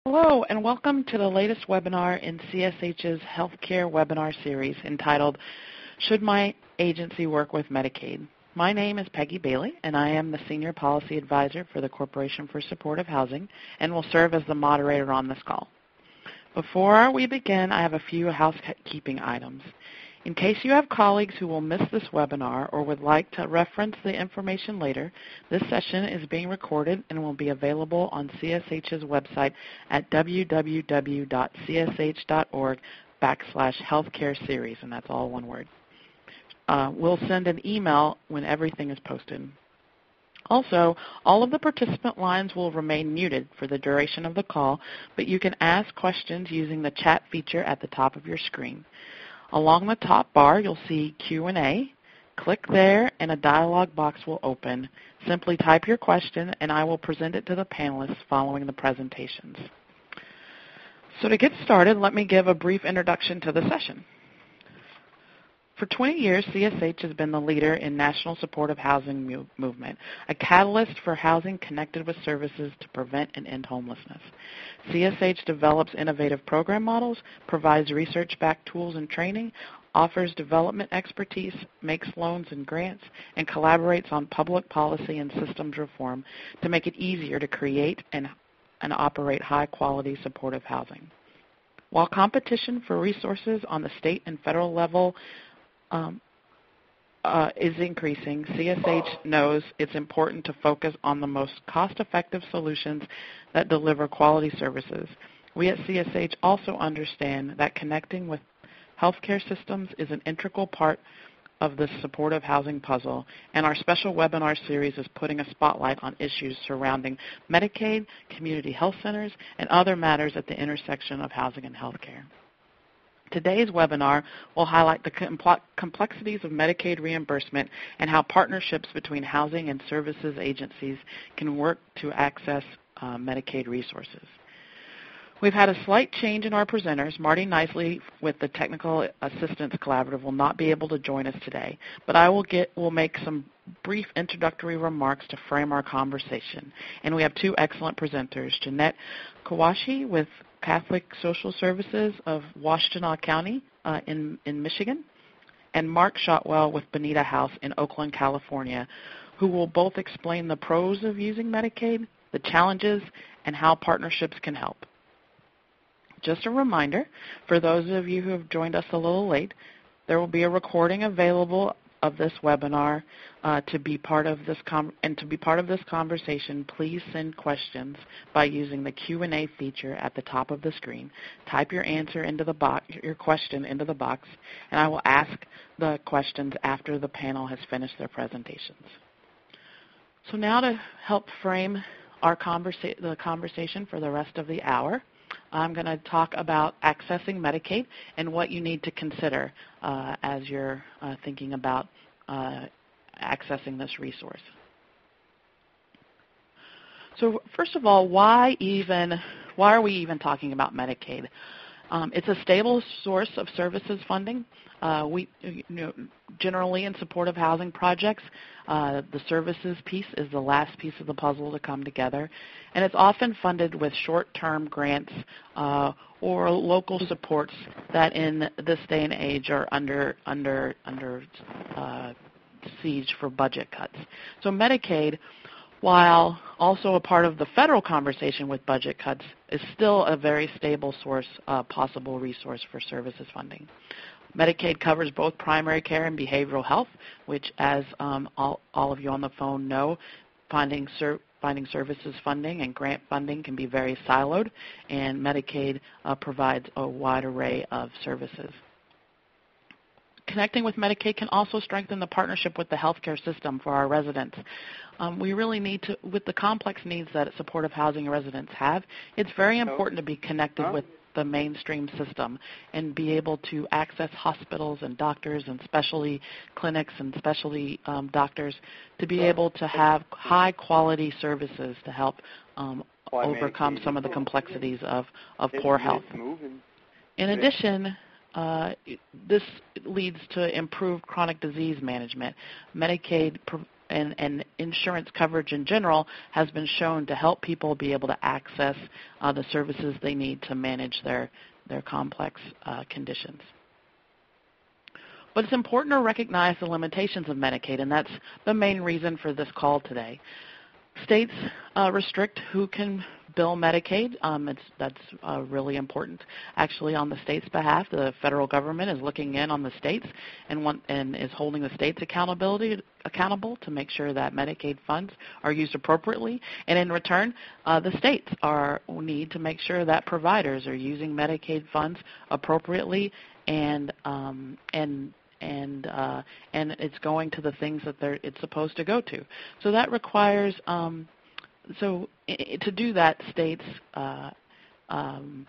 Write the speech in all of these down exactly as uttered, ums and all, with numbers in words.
Hello, and welcome to the latest webinar in C S H's Healthcare Webinar Series entitled, Should My Agency Work with Medicaid? My name is Peggy Bailey, and I am the Senior Policy Advisor for the Corporation for Supportive Housing and will serve as the moderator on this call. Before we begin, I have a few housekeeping items. In case you have colleagues who will miss this webinar or would like to reference the information later, this session is being recorded and will be available on C S H's website at w w w dot c s h dot org backslash healthcare series, and that's all one word. Uh, we'll send an email when everything is posted. Also, all of the participant lines will remain muted for the duration of the call, but you can ask questions using the chat feature at the top of your screen. Along the top bar, you'll see Q and A. Click there, and a dialog box will open. Simply type your question, and I will present it to the panelists following the presentations. So to get started, let me give a brief introduction to the session. For twenty years, C S H has been the leader in national supportive housing mu- movement, a catalyst for housing connected with services to prevent and end homelessness. C S H develops innovative program models, provides research-backed tools and training, offers development expertise, makes loans and grants, and collaborates on public policy and systems reform to make it easier to create and, and operate high-quality supportive housing. While competition for resources on the state and federal level Um, uh, is increasing, C S H knows it's important to focus on the most cost-effective solutions that deliver quality services. We at C S H also understand that connecting with healthcare systems is an integral part of the supportive housing puzzle, and our special webinar series is putting a spotlight on issues surrounding Medicaid, community health centers, and other matters at the intersection of housing and healthcare. Today's webinar will highlight the complexities of Medicaid reimbursement and how partnerships between housing and services agencies can work to access uh, Medicaid resources. We've had a slight change in our presenters. Marty Nicely with the Technical Assistance Collaborative will not be able to join us today, but I will get will make some brief introductory remarks to frame our conversation. And we have two excellent presenters, Jeanette Kawashi with Catholic Social Services of Washtenaw County uh, in, in Michigan, and Mark Shotwell with Bonita House in Oakland, California, who will both explain the pros of using Medicaid, the challenges, and how partnerships can help. Just a reminder, for those of you who have joined us a little late, there will be a recording available of this webinar. Uh, to be part of this com- and to be part of this conversation, please send questions by using the Q and A feature at the top of the screen. Type your answer into the box, your question into the box, and I will ask the questions after the panel has finished their presentations. So now to help frame our conversa- the conversation for the rest of the hour, I'm going to talk about accessing Medicaid and what you need to consider uh, as you're uh, thinking about uh, accessing this resource. So first of all, why even why are we even talking about Medicaid? Um, it's a stable source of services funding. Uh, we, you know, generally in supportive housing projects, uh, the services piece is the last piece of the puzzle to come together, and it's often funded with short-term grants uh, or local supports that, in this day and age, are under under under uh, siege for budget cuts. So Medicaid, while also a part of the federal conversation with budget cuts, is still a very stable source, uh, possible resource for services funding. Medicaid covers both primary care and behavioral health, which, as um, all, all of you on the phone know, finding, ser- finding services funding and grant funding can be very siloed, and Medicaid uh, provides a wide array of services. Connecting with Medicaid can also strengthen the partnership with the healthcare system for our residents. Um, we really need to, with the complex needs that supportive housing residents have, it's very important to be connected with the mainstream system and be able to access hospitals and doctors and specialty clinics and specialty um, doctors to be able to have high-quality services to help um, overcome some of the complexities of, of poor health. In addition, Uh, this leads to improved chronic disease management. Medicaid pr- and, and insurance coverage in general has been shown to help people be able to access uh, the services they need to manage their, their complex uh, conditions. But it's important to recognize the limitations of Medicaid, and that's the main reason for this call today. States uh, restrict who can bill Medicaid. Um, it's, that's uh, really important. Actually, on the state's behalf, the federal government is looking in on the states and, want, and is holding the states accountability accountable to make sure that Medicaid funds are used appropriately. And in return, uh, the states are need to make sure that providers are using Medicaid funds appropriately and um, and and uh, and it's going to the things that they're, it's supposed to go to. So that requires, um, so I, to do that, states uh, um,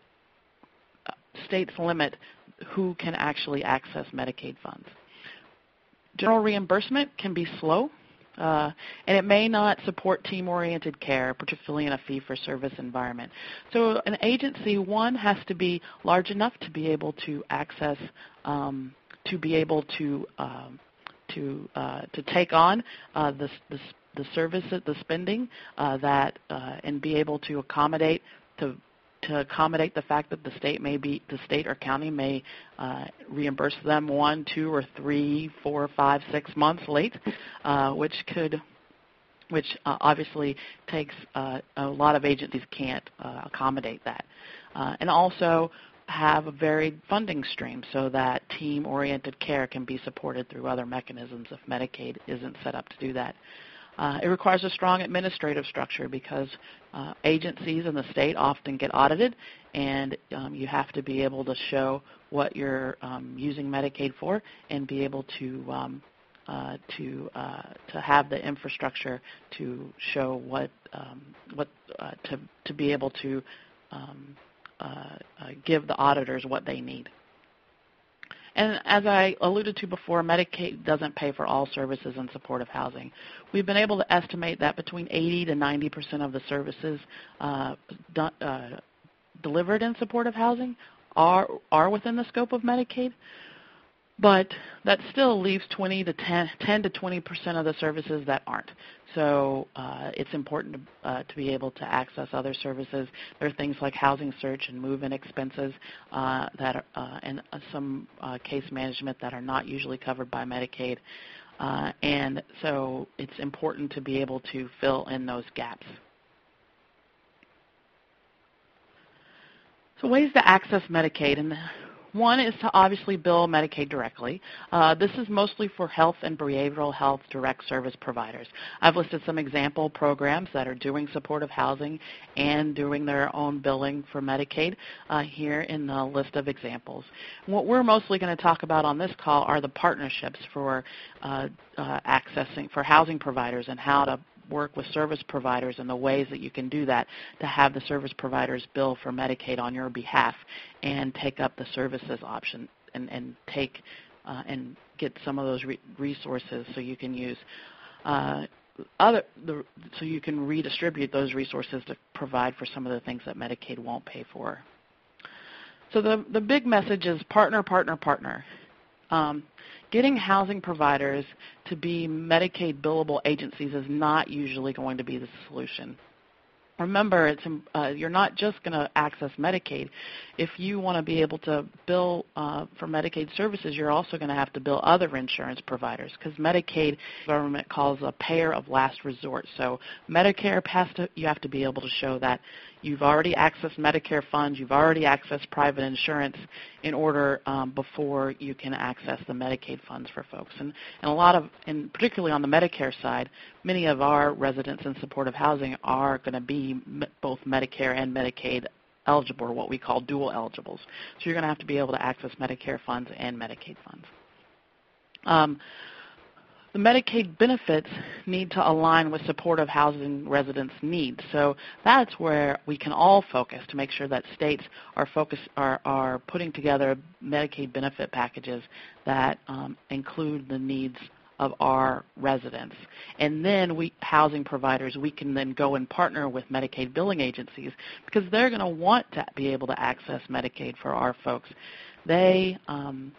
states limit who can actually access Medicaid funds. General reimbursement can be slow, uh, and it may not support team-oriented care, particularly in a fee-for-service environment. So an agency, one, has to be large enough to be able to access um, to be able to um, to uh, to take on uh, the, the the service, the spending uh, that uh, and be able to accommodate to to accommodate the fact that the state may be the state or county may uh, reimburse them one, two, or three, four, five, six months late, uh, which could which uh, obviously takes uh, a lot of agencies can't uh, accommodate that, uh, and also have a varied funding stream so that team-oriented care can be supported through other mechanisms if Medicaid isn't set up to do that. Uh, it requires a strong administrative structure because uh, agencies in the state often get audited, and um, you have to be able to show what you're um, using Medicaid for and be able to um, uh, to uh, to have the infrastructure to show what um, what uh, to to be able to um, Uh, uh, give the auditors what they need. And as I alluded to before, Medicaid doesn't pay for all services in supportive housing. We've been able to estimate that between eighty to ninety percent of the services uh, do, uh, delivered in supportive housing are, are within the scope of Medicaid, but that still leaves twenty to ten, ten to twenty percent of the services that aren't. So uh, it's important to, uh, to be able to access other services. There are things like housing search and move-in expenses uh, that are, uh, and uh, some uh, case management that are not usually covered by Medicaid. Uh, and so it's important to be able to fill in those gaps. So ways to access Medicaid. And one is to obviously bill Medicaid directly. Uh, this is mostly for health and behavioral health direct service providers. I've listed some example programs that are doing supportive housing and doing their own billing for Medicaid uh, here in the list of examples. What we're mostly going to talk about on this call are the partnerships for uh, uh, accessing, for housing providers and how to work with service providers and the ways that you can do that to have the service providers bill for Medicaid on your behalf and take up the services option and, and take uh, and get some of those re resources so you can use uh, other the, so you can redistribute those resources to provide for some of the things that Medicaid won't pay for. So the the big message is partner, partner, partner. Um, getting housing providers to be Medicaid billable agencies is not usually going to be the solution. Remember, it's, uh, you're not just going to access Medicaid. If you want to be able to bill uh, for Medicaid services, you're also going to have to bill other insurance providers because Medicaid, the government calls a payer of last resort. So Medicare has to, you have to be able to show that you've already accessed Medicare funds, you've already accessed private insurance in order um, before you can access the Medicaid funds for folks. And, and a lot of, and particularly on the Medicare side, many of our residents in supportive housing are going to be both Medicare and Medicaid eligible, or what we call dual eligibles. So you're going to have to be able to access Medicare funds and Medicaid funds. Um, the Medicaid benefits need to align with supportive housing residents' needs. So that's where we can all focus to make sure that states are focus are, are putting together Medicaid benefit packages that um, include the needs of our residents. And then we, housing providers, we can then go and partner with Medicaid billing agencies because they're going to want to be able to access Medicaid for our folks. They, um,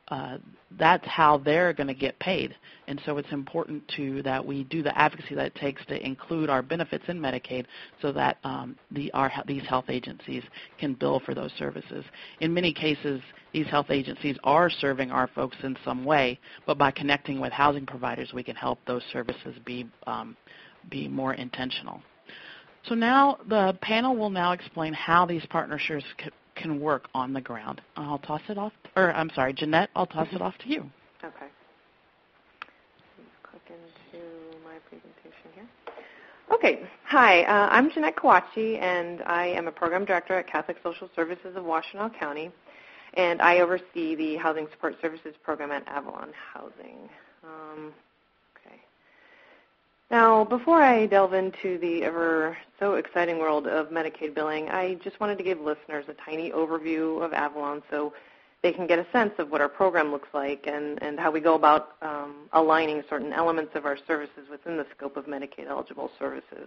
uh, that's how they're going to get paid. And so it's important to that we do the advocacy that it takes to include our benefits in Medicaid so that um, the, our, these health agencies can bill for those services. In many cases, these health agencies are serving our folks in some way, but by connecting with housing providers, we can help those services be, um, be more intentional. So now the panel will now explain how these partnerships c- can work on the ground. I'll toss it off, or I'm sorry, Jeanette, I'll toss it off to you. Okay. Let's click into my presentation here. Okay. Hi, uh, I'm Jeanette Kawachi, and I am a program director at Catholic Social Services of Washtenaw County, and I oversee the Housing Support Services program at Avalon Housing. Um, Now, before I delve into the ever so exciting world of Medicaid billing, I just wanted to give listeners a tiny overview of Avalon so they can get a sense of what our program looks like and, and how we go about um, aligning certain elements of our services within the scope of Medicaid-eligible services.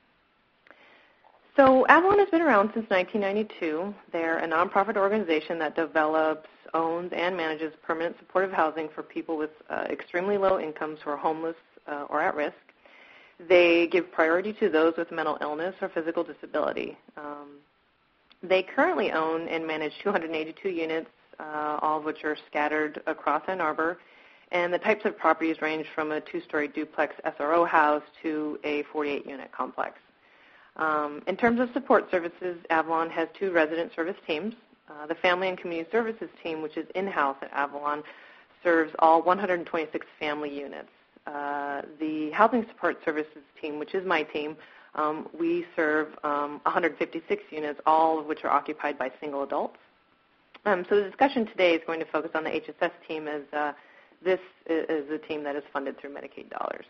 So Avalon has been around since nineteen ninety-two. They're a nonprofit organization that develops, owns, and manages permanent supportive housing for people with uh, extremely low incomes who are homeless uh, or at risk. They give priority to those with mental illness or physical disability. Um, they currently own and manage two hundred eighty-two units, uh, all of which are scattered across Ann Arbor. And the types of properties range from a two-story duplex S R O house to a forty-eight unit complex. Um, in terms of support services, Avalon has two resident service teams. Uh, the Family and Community Services team, which is in-house at Avalon, serves all one hundred twenty-six family units. Uh, the Housing Support Services team, which is my team, um, we serve um, one hundred fifty-six units, all of which are occupied by single adults. Um, so the discussion today is going to focus on the H S S team, as uh, this is a team that is funded through Medicaid dollars.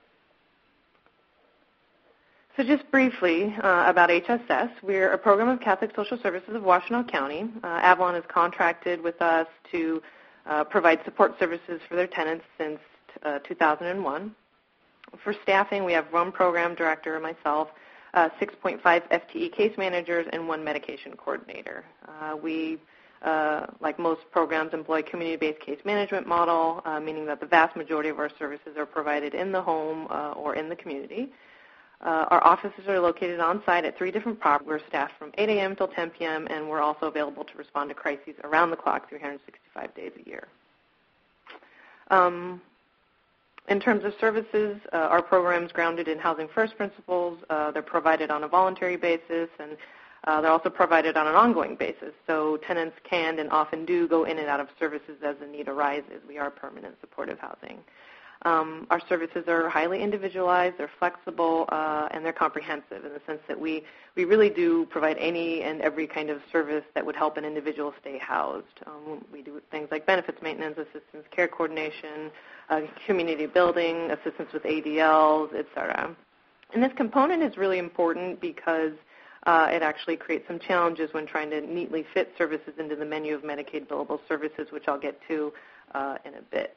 So just briefly uh, about H S S, we're a program of Catholic Social Services of Washtenaw County. Uh, Avalon has contracted with us to uh, provide support services for their tenants since Uh, two thousand one. For staffing, we have one program director, myself, uh, six point five F T E case managers, and one medication coordinator. Uh, we, uh, like most programs, employ community-based case management model, uh, meaning that the vast majority of our services are provided in the home uh, or in the community. Uh, our offices are located on site at three different properties. We're staffed from eight a.m. till ten p.m., and we're also available to respond to crises around the clock three hundred sixty-five days a year. Um, In terms of services, uh, our program is grounded in Housing First principles. Uh, they're provided on a voluntary basis, and uh, they're also provided on an ongoing basis. So tenants can and often do go in and out of services as the need arises. We are permanent supportive housing. Um, our services are highly individualized, they're flexible, uh, and they're comprehensive in the sense that we, we really do provide any and every kind of service that would help an individual stay housed. Um, we do things like benefits maintenance, assistance, care coordination, uh, community building, assistance with A D Ls, et cetera. And this component is really important because uh, it actually creates some challenges when trying to neatly fit services into the menu of Medicaid billable services, which I'll get to uh, in a bit.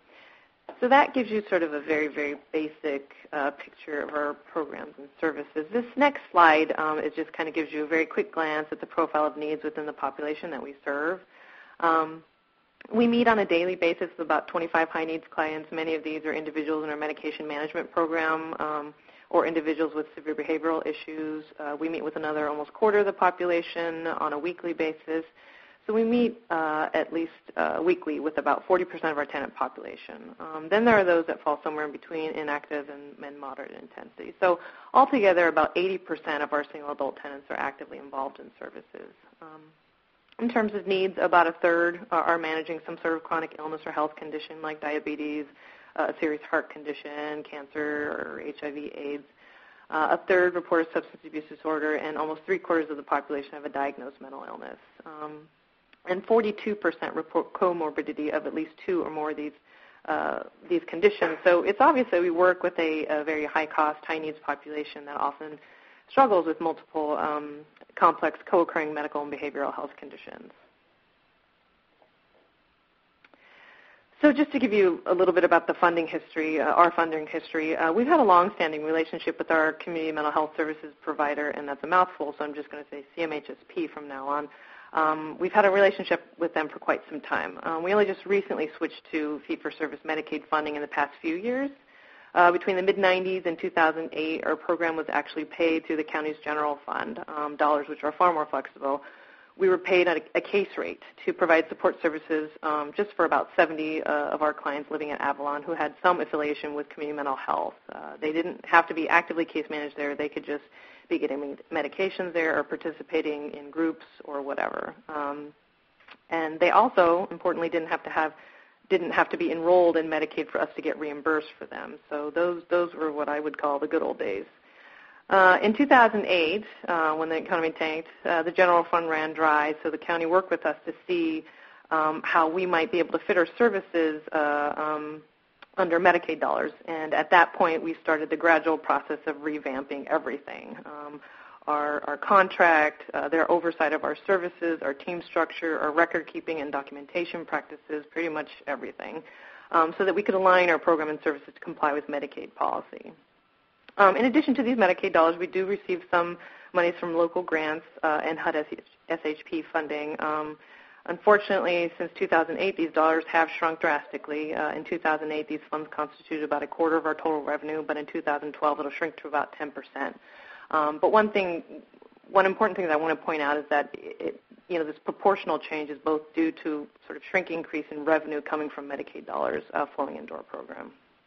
So that gives you sort of a very, very basic uh, picture of our programs and services. This next slide um, is just kind of gives you a very quick glance at the profile of needs within the population that we serve. Um, we meet on a daily basis with about twenty-five high-needs clients. Many of these are individuals in our medication management program um, or individuals with severe behavioral issues. Uh, we meet with another almost quarter of the population on a weekly basis. So we meet uh, at least uh, weekly with about forty percent of our tenant population. Um, then there are those that fall somewhere in between inactive and, and moderate intensity. So altogether, about eighty percent of our single adult tenants are actively involved in services. Um, in terms of needs, about a third are managing some sort of chronic illness or health condition like diabetes, uh, a serious heart condition, cancer, or H I V AIDS. Uh, a third report a substance abuse disorder, and almost three quarters of the population have a diagnosed mental illness. Um, And forty-two percent report comorbidity of at least two or more of these uh, these conditions. So it's obvious that we work with a, a very high-cost, high-needs population that often struggles with multiple um, complex co-occurring medical and behavioral health conditions. So just to give you a little bit about the funding history, uh, our funding history, uh, we've had a long-standing relationship with our community mental health services provider, and that's a mouthful, so I'm just going to say C M H S P from now on. Um, we've had a relationship with them for quite some time. Um, we only just recently switched to fee-for-service Medicaid funding in the past few years. Uh, between the mid nineties and two thousand eight, our program was actually paid through the county's general fund, um, dollars which are far more flexible. We were paid at a, a case rate to provide support services um, just for about seventy uh, of our clients living in Avalon who had some affiliation with community mental health. Uh, they didn't have to be actively case managed there. They could just be getting medications there or participating in groups or whatever. Um, and they also, importantly, didn't have to have didn't have to be enrolled in Medicaid for us to get reimbursed for them. So those those were what I would call the good old days. Uh, in two thousand eight, uh, when the economy tanked, uh, the general fund ran dry, so the county worked with us to see um, how we might be able to fit our services uh, um, under Medicaid dollars. And at that point, we started the gradual process of revamping everything. Um, our, our contract, uh, their oversight of our services, our team structure, our record keeping and documentation practices, pretty much everything, um, so that we could align our program and services to comply with Medicaid policy. Um, in addition to these Medicaid dollars, we do receive some monies from local grants uh, and H U D S H P funding. Um, unfortunately, since two thousand eight, these dollars have shrunk drastically. Uh, in two thousand eight, these funds constituted about a quarter of our total revenue, but in two thousand twelve, it'll shrink to about ten percent. Um, but one thing, one important thing that I want to point out is that it, you know, this proportional change is both due to sort of shrinking increase in revenue coming from Medicaid dollars uh, flowing into our program.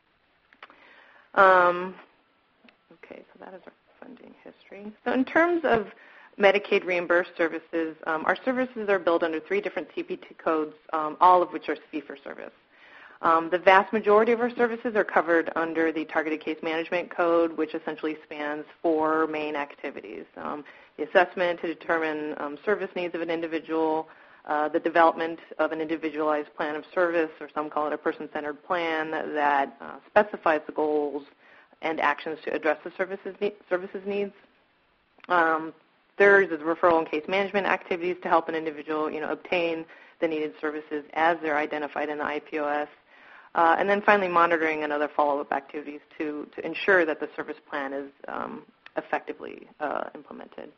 Um, okay, so that is our funding history. So in terms of Medicaid reimbursed services, um, our services are billed under three different C P T codes, um, all of which are fee-for-service. Um, the vast majority of our services are covered under the Targeted Case Management Code, which essentially spans four main activities. Um, the assessment to determine um, service needs of an individual, uh, the development of an individualized plan of service, or some call it a person-centered plan, that uh, specifies the goals and actions to address the services, ne- services needs. Um, third is referral and case management activities to help an individual, you know, obtain the needed services as they're identified in the I P O S. Uh, and then finally, monitoring and other follow-up activities to, to ensure that the service plan is um, effectively uh, implemented.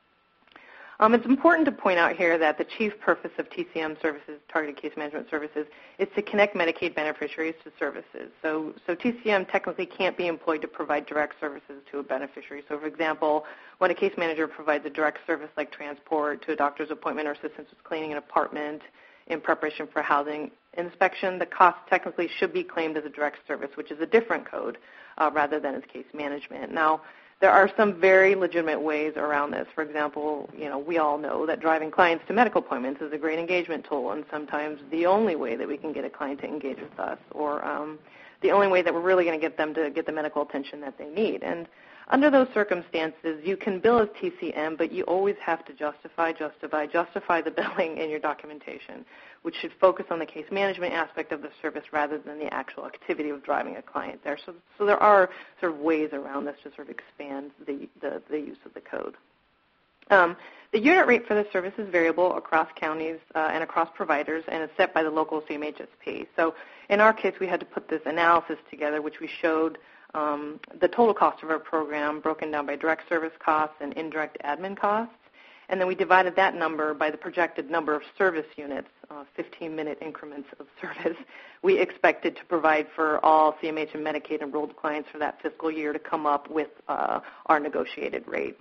Um, it's important to point out here that the chief purpose of T C M services, Targeted Case Management Services, is to connect Medicaid beneficiaries to services. So, so T C M technically can't be employed to provide direct services to a beneficiary. So, for example, when a case manager provides a direct service like transport to a doctor's appointment or assistance with cleaning an apartment in preparation for housing inspection, the cost technically should be claimed as a direct service, which is a different code uh, rather than as case management. Now, there are some very legitimate ways around this. For example, you know, we all know that driving clients to medical appointments is a great engagement tool, and sometimes the only way that we can get a client to engage with us, or um, the only way that we're really going to get them to get the medical attention that they need. And under those circumstances, you can bill as T C M, but you always have to justify, justify, justify the billing in your documentation, which should focus on the case management aspect of the service rather than the actual activity of driving a client there. So, so there are sort of ways around this to sort of expand the, the, the use of the code. Um, the unit rate for the service is variable across counties uh, and across providers, and is set by the local C M H S P. So in our case, we had to put this analysis together, which we showed um, the total cost of our program broken down by direct service costs and indirect admin costs. And then we divided that number by the projected number of service units, uh, fifteen-minute increments of service, we expected to provide for all C M H and Medicaid enrolled clients for that fiscal year to come up with uh, our negotiated rate.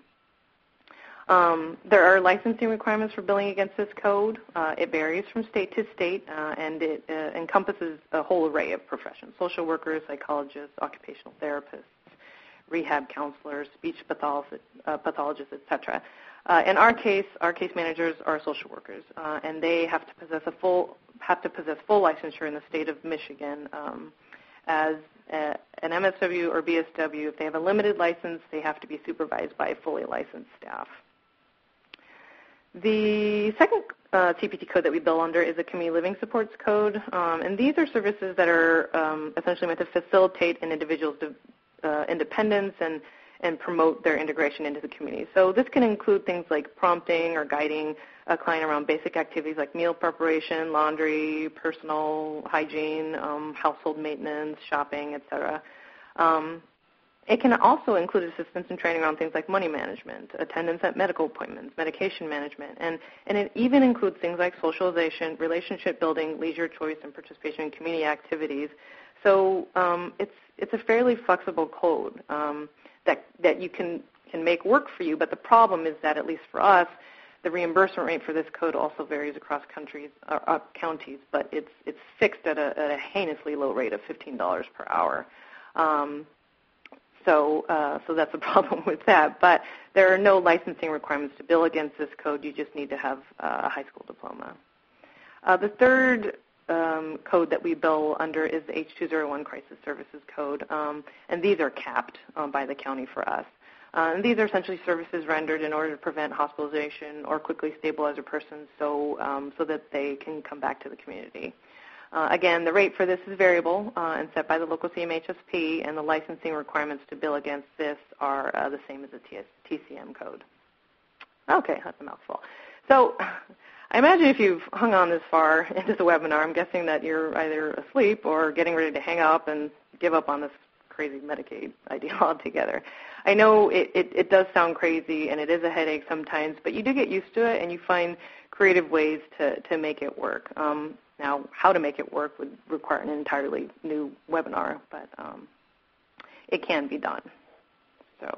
Um, there are licensing requirements for billing against this code. Uh, it varies from state to state, uh, and it uh, encompasses a whole array of professions: social workers, psychologists, occupational therapists, rehab counselors, speech pathologists, uh, pathologists, et cetera. Uh, in our case, our case managers are social workers, uh, and they have to possess a full have to possess full licensure in the state of Michigan. Um, as a, an M S W or B S W, if they have a limited license, they have to be supervised by a fully licensed staff. The second uh, C P T code that we bill under is a Community Living Supports Code, um, and these are services that are um, essentially meant to facilitate an individual's de- uh, independence and and promote their integration into the community. So this can include things like prompting or guiding a client around basic activities like meal preparation, laundry, personal hygiene, um, household maintenance, shopping, et cetera. Um, It can also include assistance and training around things like money management, attendance at medical appointments, medication management, and, and it even includes things like socialization, relationship building, leisure choice, and participation in community activities. So um, it's it's a fairly flexible code um, that that you can can make work for you. But the problem is that, at least for us, the reimbursement rate for this code also varies across countries, uh, uh, counties, but it's it's fixed at a, at a heinously low rate of fifteen dollars per hour. Um, So, uh, so that's a problem with that. But there are no licensing requirements to bill against this code. You just need to have uh, a high school diploma. Uh, the third um, code that we bill under is the H two oh one Crisis Services Code, um, and these are capped um, by the county for us. Uh, and these are essentially services rendered in order to prevent hospitalization or quickly stabilize a person so, um, so that they can come back to the community. Uh, again, the rate for this is variable uh, and set by the local C M H S P, and the licensing requirements to bill against this are uh, the same as the T C M code. Okay, that's a mouthful. So I imagine if you've hung on this far into the webinar, I'm guessing that you're either asleep or getting ready to hang up and give up on this crazy Medicaid idea altogether. I know it, it, it does sound crazy, and it is a headache sometimes, but you do get used to it, and you find creative ways to, to make it work. Um, Now, how to make it work would require an entirely new webinar, but um, it can be done. So,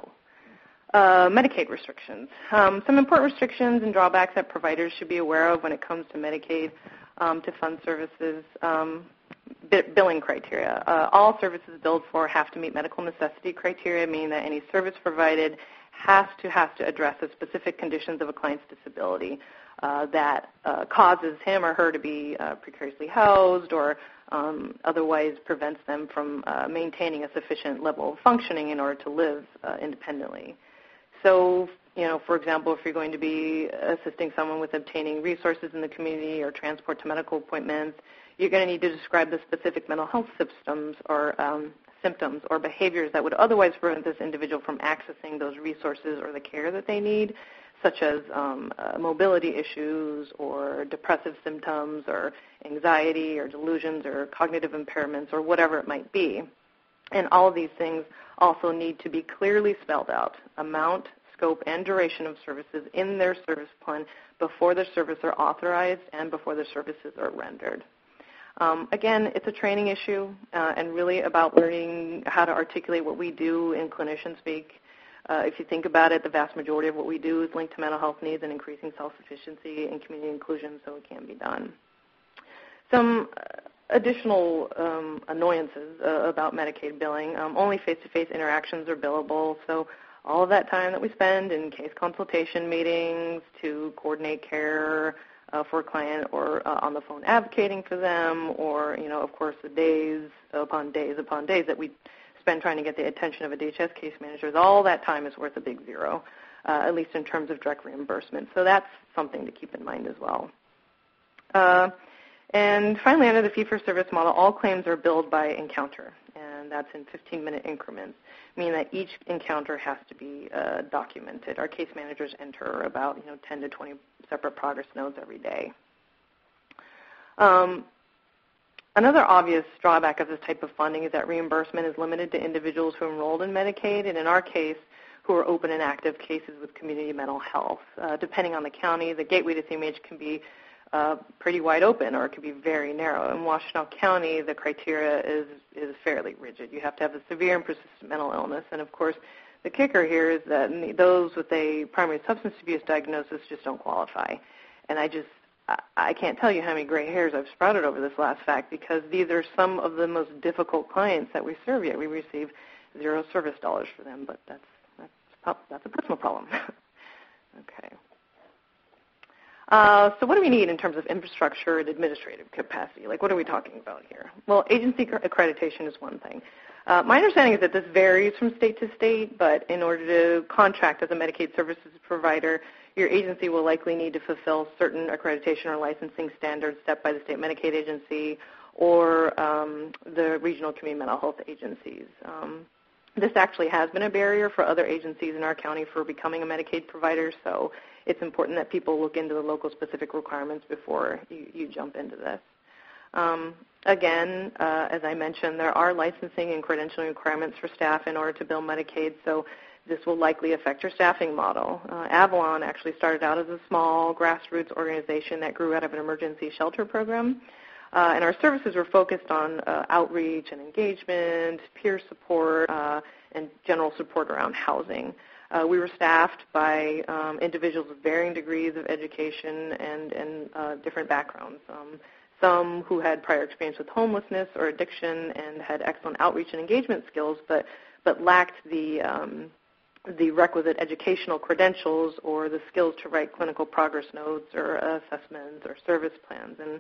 uh, Medicaid restrictions. Um, some important restrictions and drawbacks that providers should be aware of when it comes to Medicaid um, to fund services. Um, billing criteria. Uh, all services billed for have to meet medical necessity criteria, meaning that any service provided has to has to address the specific conditions of a client's disability uh, that uh, causes him or her to be uh, precariously housed or um, otherwise prevents them from uh, maintaining a sufficient level of functioning in order to live uh, independently. So, you know, for example, if you're going to be assisting someone with obtaining resources in the community or transport to medical appointments, you're going to need to describe the specific mental health symptoms or um, symptoms or behaviors that would otherwise prevent this individual from accessing those resources or the care that they need, such as um, uh, mobility issues or depressive symptoms or anxiety or delusions or cognitive impairments or whatever it might be. And all of these things also need to be clearly spelled out, amount, scope, and duration of services in their service plan before the services are authorized and before the services are rendered. Um, again, it's a training issue uh, and really about learning how to articulate what we do in clinician speak. Uh, if you think about it, the vast majority of what we do is linked to mental health needs and increasing self-sufficiency and community inclusion, so it can be done. Some additional um, annoyances uh, about Medicaid billing. Um, only face-to-face interactions are billable, so all of that time that we spend in case consultation meetings to coordinate care uh, for a client or uh, on the phone advocating for them, or, you know, of course, the days upon days upon days that we spend trying to get the attention of a D H S case manager, all that time is worth a big zero, uh, at least in terms of direct reimbursement. So that's something to keep in mind as well. Uh, And finally, under the fee-for-service model, all claims are billed by encounter, and that's in fifteen-minute increments, meaning that each encounter has to be uh, documented. Our case managers enter about you know, ten to twenty separate progress notes every day. Um, another obvious drawback of this type of funding is that reimbursement is limited to individuals who enrolled in Medicaid, and in our case, who are open and active cases with community mental health. Uh, depending on the county, the gateway to C M H can be Uh, pretty wide open, or it could be very narrow. In Washtenaw County, the criteria is, is fairly rigid. You have to have a severe and persistent mental illness, and of course, the kicker here is that those with a primary substance abuse diagnosis just don't qualify. And I just, I, I can't tell you how many gray hairs I've sprouted over this last fact, because these are some of the most difficult clients that we serve yet. We receive zero service dollars for them, but that's, that's, that's a personal problem. Okay. Uh, so what do we need in terms of infrastructure and administrative capacity? Like, what are we talking about here? Well, agency accreditation is one thing. Uh, my understanding is that this varies from state to state, but in order to contract as a Medicaid services provider, your agency will likely need to fulfill certain accreditation or licensing standards set by the state Medicaid agency or um, the regional community mental health agencies. Um, This actually has been a barrier for other agencies in our county for becoming a Medicaid provider, so it's important that people look into the local specific requirements before you, you jump into this. Um, again, uh, as I mentioned, there are licensing and credentialing requirements for staff in order to bill Medicaid, so this will likely affect your staffing model. Uh, Avalon actually started out as a small grassroots organization that grew out of an emergency shelter program. Uh, and our services were focused on uh, outreach and engagement, peer support, uh, and general support around housing. Uh, we were staffed by um, individuals with varying degrees of education and, and uh, different backgrounds. Um, some who had prior experience with homelessness or addiction and had excellent outreach and engagement skills, but, but lacked the, um, the requisite educational credentials or the skills to write clinical progress notes or assessments or service plans. And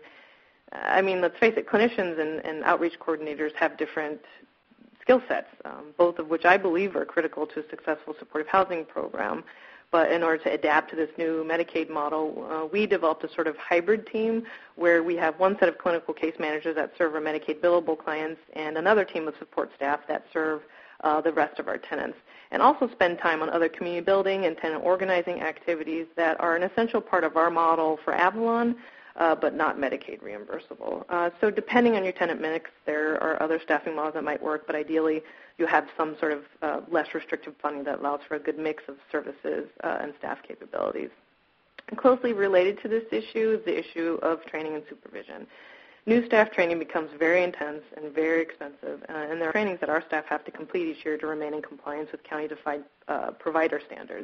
I mean, let's face it, clinicians and, and outreach coordinators have different skill sets, um, both of which I believe are critical to a successful supportive housing program. But in order to adapt to this new Medicaid model, uh, we developed a sort of hybrid team where we have one set of clinical case managers that serve our Medicaid billable clients and another team of support staff that serve uh, the rest of our tenants, and also spend time on other community building and tenant organizing activities that are an essential part of our model for Avalon, Uh, but not Medicaid reimbursable. Uh, so depending on your tenant mix, there are other staffing models that might work, but ideally you have some sort of uh, less restrictive funding that allows for a good mix of services uh, and staff capabilities. And closely related to this issue is the issue of training and supervision. New staff training becomes very intense and very expensive, uh, and there are trainings that our staff have to complete each year to remain in compliance with county-defined uh, provider standards.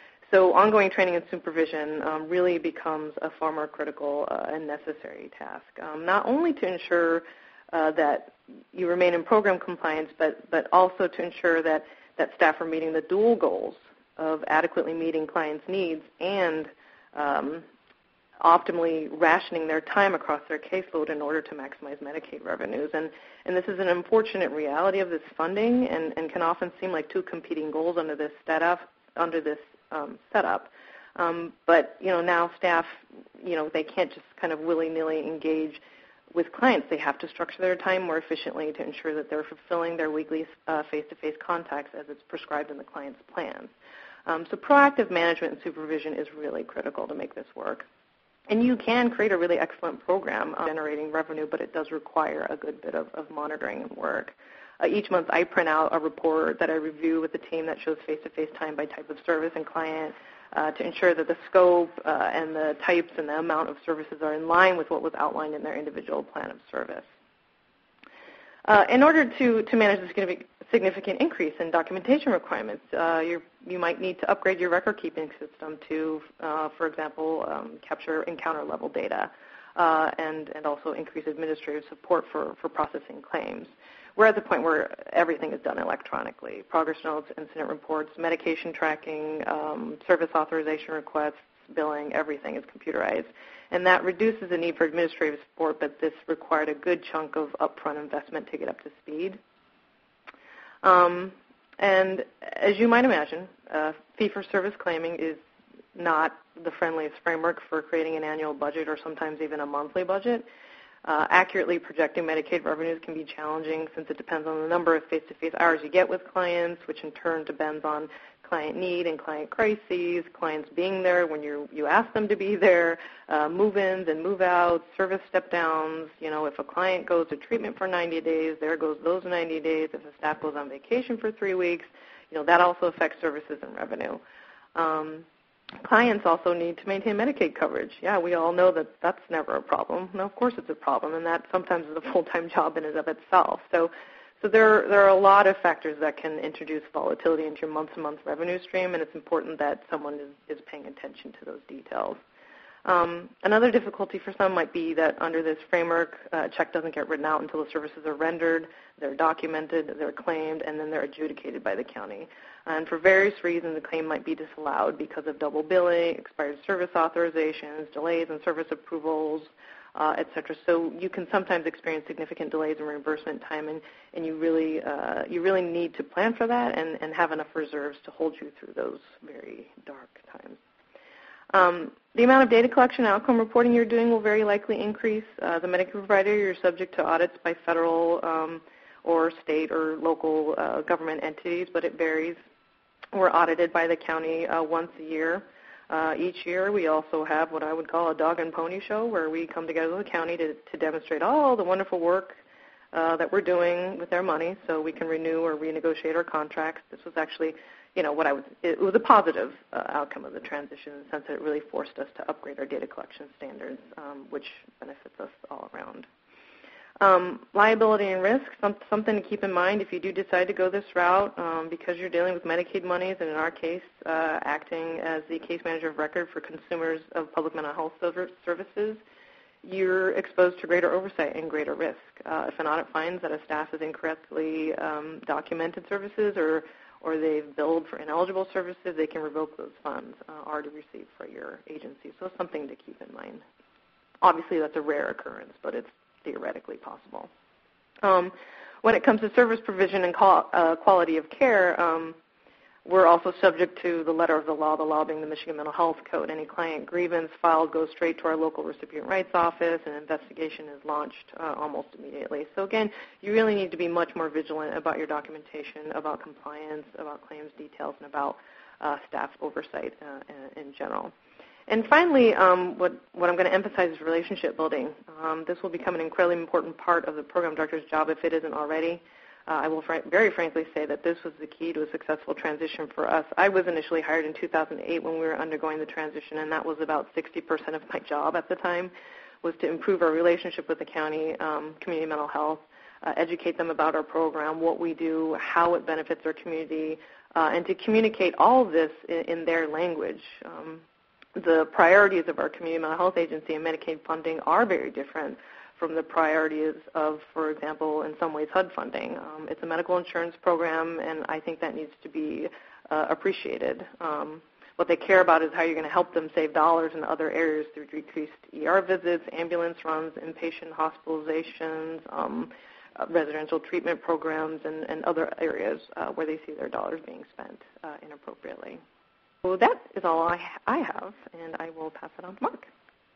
So ongoing training and supervision um, really becomes a far more critical uh, and necessary task, um, not only to ensure uh, that you remain in program compliance, but, but also to ensure that, that staff are meeting the dual goals of adequately meeting clients' needs and um, optimally rationing their time across their caseload in order to maximize Medicaid revenues. And, and this is an unfortunate reality of this funding and, and can often seem like two competing goals under this setup, under this Um, set up. Um, but, you know, now staff, you know, they can't just kind of willy-nilly engage with clients. They have to structure their time more efficiently to ensure that they're fulfilling their weekly uh, face-to-face contacts as it's prescribed in the client's plans. Um, so proactive management and supervision is really critical to make this work. And you can create a really excellent program uh, generating revenue, but it does require a good bit of, of monitoring and work. Uh, each month I print out a report that I review with the team that shows face-to-face time by type of service and client uh, to ensure that the scope uh, and the types and the amount of services are in line with what was outlined in their individual plan of service. Uh, in order to, to manage this significant increase in documentation requirements, uh, you're, you might need to upgrade your record-keeping system to, uh, for example, um, capture encounter-level data uh, and, and also increase administrative support for, for processing claims. We're at the point where everything is done electronically. Progress notes, incident reports, medication tracking, um, service authorization requests, billing, everything is computerized. And that reduces the need for administrative support, but this required a good chunk of upfront investment to get up to speed. Um, and as you might imagine, uh, fee-for-service claiming is not the friendliest framework for creating an annual budget or sometimes even a monthly budget. Uh, accurately projecting Medicaid revenues can be challenging since it depends on the number of face-to-face hours you get with clients, which in turn depends on client need and client crises, clients being there when you you ask them to be there, uh, move-ins and move-outs, service step-downs. You know, if a client goes to treatment for ninety days, there goes those ninety days. If a staff goes on vacation for three weeks, you know, that also affects services and revenue. Um, Clients also need to maintain Medicaid coverage. Yeah, we all know that that's never a problem. No, of course it's a problem, and that sometimes is a full-time job in and of itself. So, so there, there are a lot of factors that can introduce volatility into your month-to-month revenue stream, and it's important that someone is, is paying attention to those details. Um, another difficulty for some might be that under this framework, uh, a check doesn't get written out until the services are rendered, they're documented, they're claimed, and then they're adjudicated by the county. And for various reasons, the claim might be disallowed because of double billing, expired service authorizations, delays in service approvals, uh, et cetera. So you can sometimes experience significant delays in reimbursement time, and, and you really uh, you really need to plan for that and, and have enough reserves to hold you through those very dark times. Um, the amount of data collection and outcome reporting you're doing will very likely increase. Uh, the Medicare provider, you're subject to audits by federal um, or state or local uh, government entities, but it varies. We're audited by the county uh, once a year. Uh, each year we also have what I would call a dog and pony show, where we come together with the county to, to demonstrate all the wonderful work uh, that we're doing with their money so we can renew or renegotiate our contracts. This was actually, you know, what I would, it was a positive uh, outcome of the transition in the sense that it really forced us to upgrade our data collection standards, um, which benefits us all around. Um, liability and risk, some, something to keep in mind if you do decide to go this route, um, because you're dealing with Medicaid monies, and in our case, uh, acting as the case manager of record for consumers of public mental health services, you're exposed to greater oversight and greater risk. Uh, if an audit finds that a staff has incorrectly um, documented services or, or they've billed for ineligible services, they can revoke those funds uh, already received for your agency. So it's something to keep in mind. Obviously, that's a rare occurrence, but it's theoretically possible. Um, when it comes to service provision and qual uh, quality of care, um, we're also subject to the letter of the law, the law being the Michigan Mental Health Code. Any client grievance filed goes straight to our local recipient rights office, and an investigation is launched uh, almost immediately. So again, you really need to be much more vigilant about your documentation, about compliance, about claims details, and about uh, staff oversight uh, in general. And finally, um, what, what I'm going to emphasize is relationship building. Um, this will become an incredibly important part of the program director's job if it isn't already. Uh, I will fr very frankly say that this was the key to a successful transition for us. I was initially hired in two thousand eight when we were undergoing the transition, and that was about sixty percent of my job at the time, was to improve our relationship with the county um, community mental health, uh, educate them about our program, what we do, how it benefits our community, uh, and to communicate all of this in, in their language. Um, The priorities of our community mental health agency and Medicaid funding are very different from the priorities of, for example, in some ways, H U D funding. Um, it's a medical insurance program, and I think that needs to be uh, appreciated. Um, what they care about is how you're going to help them save dollars in other areas through decreased E R visits, ambulance runs, inpatient hospitalizations, um, uh, residential treatment programs, and, and other areas uh, where they see their dollars being spent uh, inappropriately. So that is all I, I have, and I will pass it on to Mark.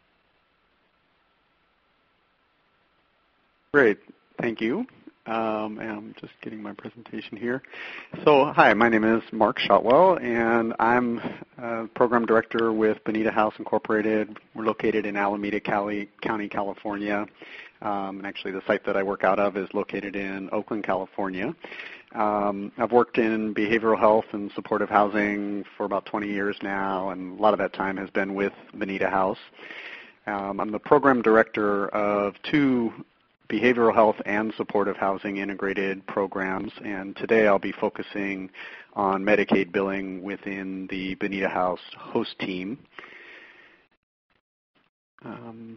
Great. Thank you. Um, and I'm just getting my presentation here. So, hi, my name is Mark Shotwell, and I'm uh, Program Director with Bonita House Incorporated. We're located in Alameda County, California. Um, and actually, the site that I work out of is located in Oakland, California. Um, I've worked in behavioral health and supportive housing for about twenty years now, and a lot of that time has been with Bonita House. Um, I'm the program director of two behavioral health and supportive housing integrated programs, and today I'll be focusing on Medicaid billing within the Bonita House host team. Um,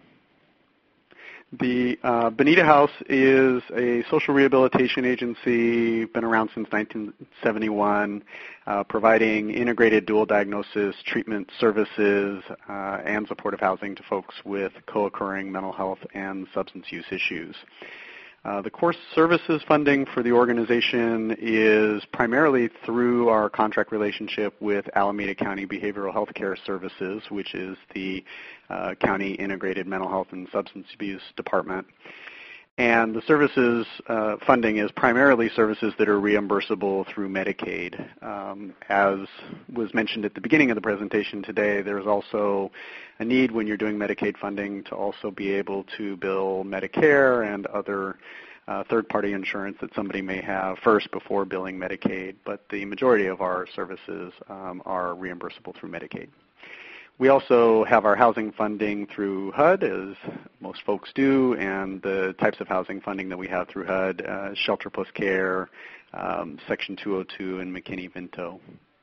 The uh, Bonita House is a social rehabilitation agency, been around since nineteen seventy-one, uh, providing integrated dual diagnosis treatment services uh, and supportive housing to folks with co-occurring mental health and substance use issues. Uh, the core services funding for the organization is primarily through our contract relationship with Alameda County Behavioral Health Care Services, which is the uh, county integrated mental health and substance abuse department. And the services uh, funding is primarily services that are reimbursable through Medicaid. Um, as was mentioned at the beginning of the presentation today, there's also a need when you're doing Medicaid funding to also be able to bill Medicare and other uh, third-party insurance that somebody may have first before billing Medicaid. But the majority of our services um, are reimbursable through Medicaid. We also have our housing funding through H U D, as most folks do, and the types of housing funding that we have through H U D, uh, Shelter Plus Care, um, Section two oh two, and McKinney-Vento.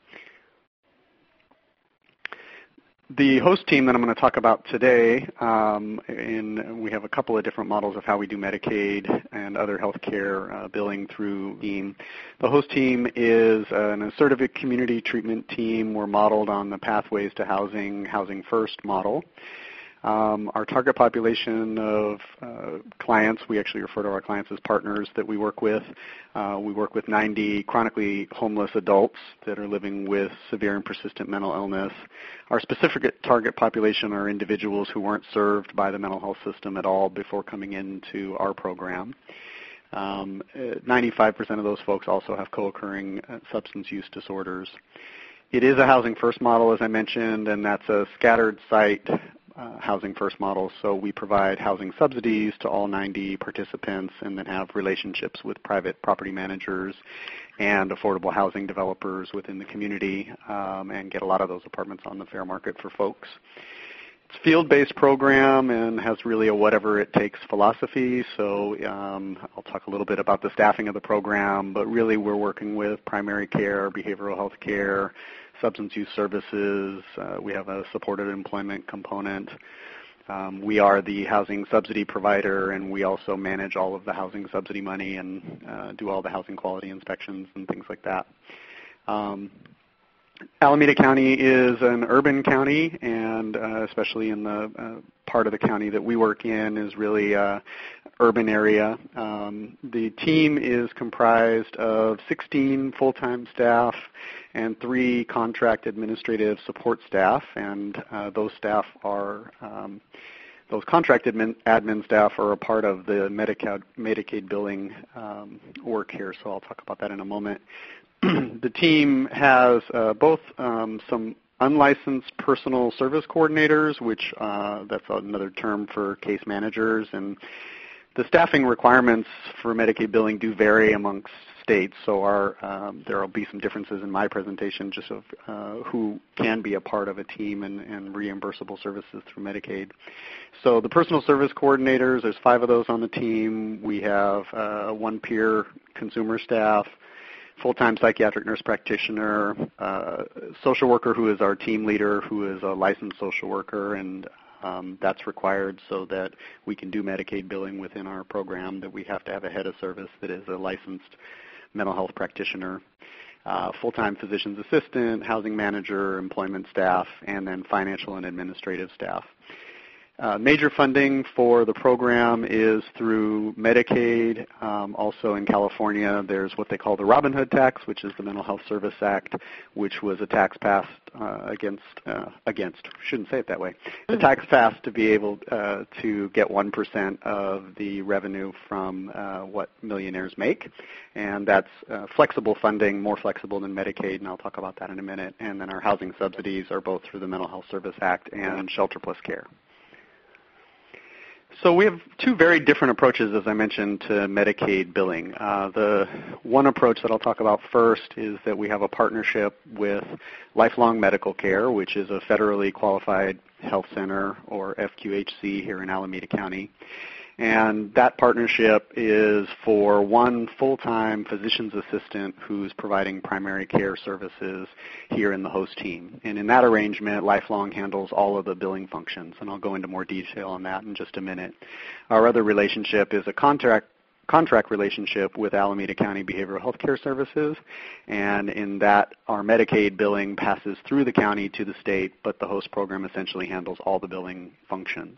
The host team that I'm going to talk about today, um, in, we have a couple of different models of how we do Medicaid and other health care uh, billing through team. The host team is an assertive community treatment team. We're modeled on the Pathways to Housing, Housing First model. Um, our target population of uh, clients, we actually refer to our clients as partners that we work with. Uh, we work with ninety chronically homeless adults that are living with severe and persistent mental illness. Our specific target population are individuals who weren't served by the mental health system at all before coming into our program. Um, ninety-five percent of those folks also have co-occurring uh, substance use disorders. It is a housing first model, as I mentioned, and that's a scattered site uh, housing first model. So we provide housing subsidies to all ninety participants and then have relationships with private property managers and affordable housing developers within the community um, and get a lot of those apartments on the fair market for folks. It's a field-based program and has really a whatever-it-takes philosophy. So um, I'll talk a little bit about the staffing of the program, but really we're working with primary care, behavioral health care, substance use services. Uh, we have a supported employment component. Um, we are the housing subsidy provider, and we also manage all of the housing subsidy money and uh, do all the housing quality inspections and things like that. Um, Alameda County is an urban county, and uh, especially in the uh, part of the county that we work in is really an urban area. Um, the team is comprised of sixteen full-time staff and three contract administrative support staff, and uh, those staff are um, those contract admin, admin staff are a part of the Medicaid, Medicaid billing um, work here, so I'll talk about that in a moment. The team has uh, both um, some unlicensed personal service coordinators, which uh, that's another term for case managers, and the staffing requirements for Medicaid billing do vary amongst states, so our, um, there will be some differences in my presentation just of uh, who can be a part of a team and, and reimbursable services through Medicaid. So the personal service coordinators, there's five of those on the team. We have uh, one peer consumer staff, full-time psychiatric nurse practitioner, uh, social worker who is our team leader, who is a licensed social worker, and um, that's required so that we can do Medicaid billing within our program, that we have to have a head of service that is a licensed mental health practitioner, uh, full-time physician's assistant, housing manager, employment staff, and then financial and administrative staff. Uh, major funding for the program is through Medicaid. Um, also in California, there's what they call the Robin Hood tax, which is the Mental Health Service Act, which was a tax passed uh, against, uh, against, shouldn't say it that way, a tax passed to be able uh, to get one percent of the revenue from uh, what millionaires make. And that's uh, flexible funding, more flexible than Medicaid, and I'll talk about that in a minute. And then our housing subsidies are both through the Mental Health Service Act and Shelter Plus Care. So we have two very different approaches, as I mentioned, to Medicaid billing. Uh, the one approach that I'll talk about first is that we have a partnership with Lifelong Medical Care, which is a federally qualified health center, or F Q H C, here in Alameda County. And that partnership is for one full-time physician's assistant who's providing primary care services here in the host team. And in that arrangement, Lifelong handles all of the billing functions, and I'll go into more detail on that in just a minute. Our other relationship is a contract contract relationship with Alameda County Behavioral Health Care Services, and in that our Medicaid billing passes through the county to the state, but the host program essentially handles all the billing functions.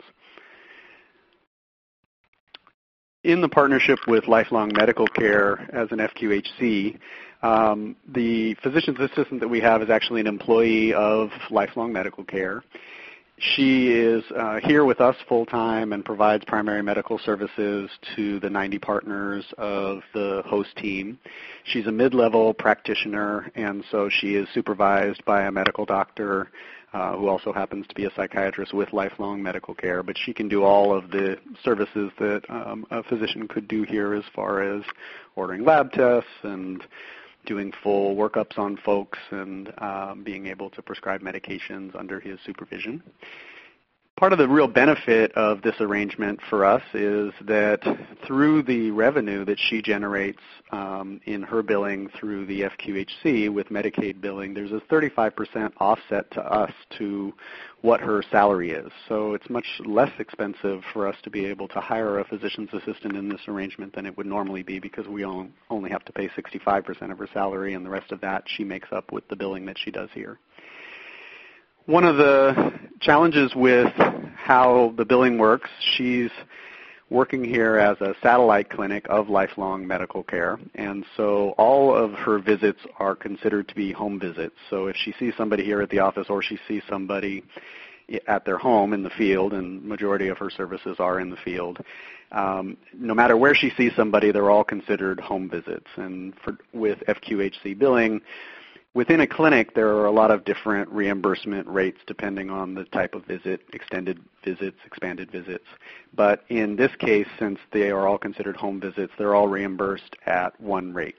In the partnership with Lifelong Medical Care as an F Q H C, um, the physician's assistant that we have is actually an employee of Lifelong Medical Care. She is uh, here with us full-time and provides primary medical services to the ninety partners of the host team. She's a mid-level practitioner, and so she is supervised by a medical doctor Uh, who also happens to be a psychiatrist with Lifelong Medical Care, but she can do all of the services that um, a physician could do here as far as ordering lab tests and doing full workups on folks and um, being able to prescribe medications under his supervision. Part of the real benefit of this arrangement for us is that through the revenue that she generates um, in her billing through the F Q H C with Medicaid billing, there's a thirty-five percent offset to us to what her salary is. So it's much less expensive for us to be able to hire a physician's assistant in this arrangement than it would normally be, because we only have to pay sixty-five percent of her salary, and the rest of that she makes up with the billing that she does here. One of the challenges with how the billing works, she's working here as a satellite clinic of Lifelong Medical Care, and so all of her visits are considered to be home visits. So if she sees somebody here at the office or she sees somebody at their home in the field, and majority of her services are in the field. Um, no matter where she sees somebody, they're all considered home visits. And for, with F Q H C billing, within a clinic, there are a lot of different reimbursement rates depending on the type of visit, extended visits, expanded visits. But in this case, since they are all considered home visits, they're all reimbursed at one rate.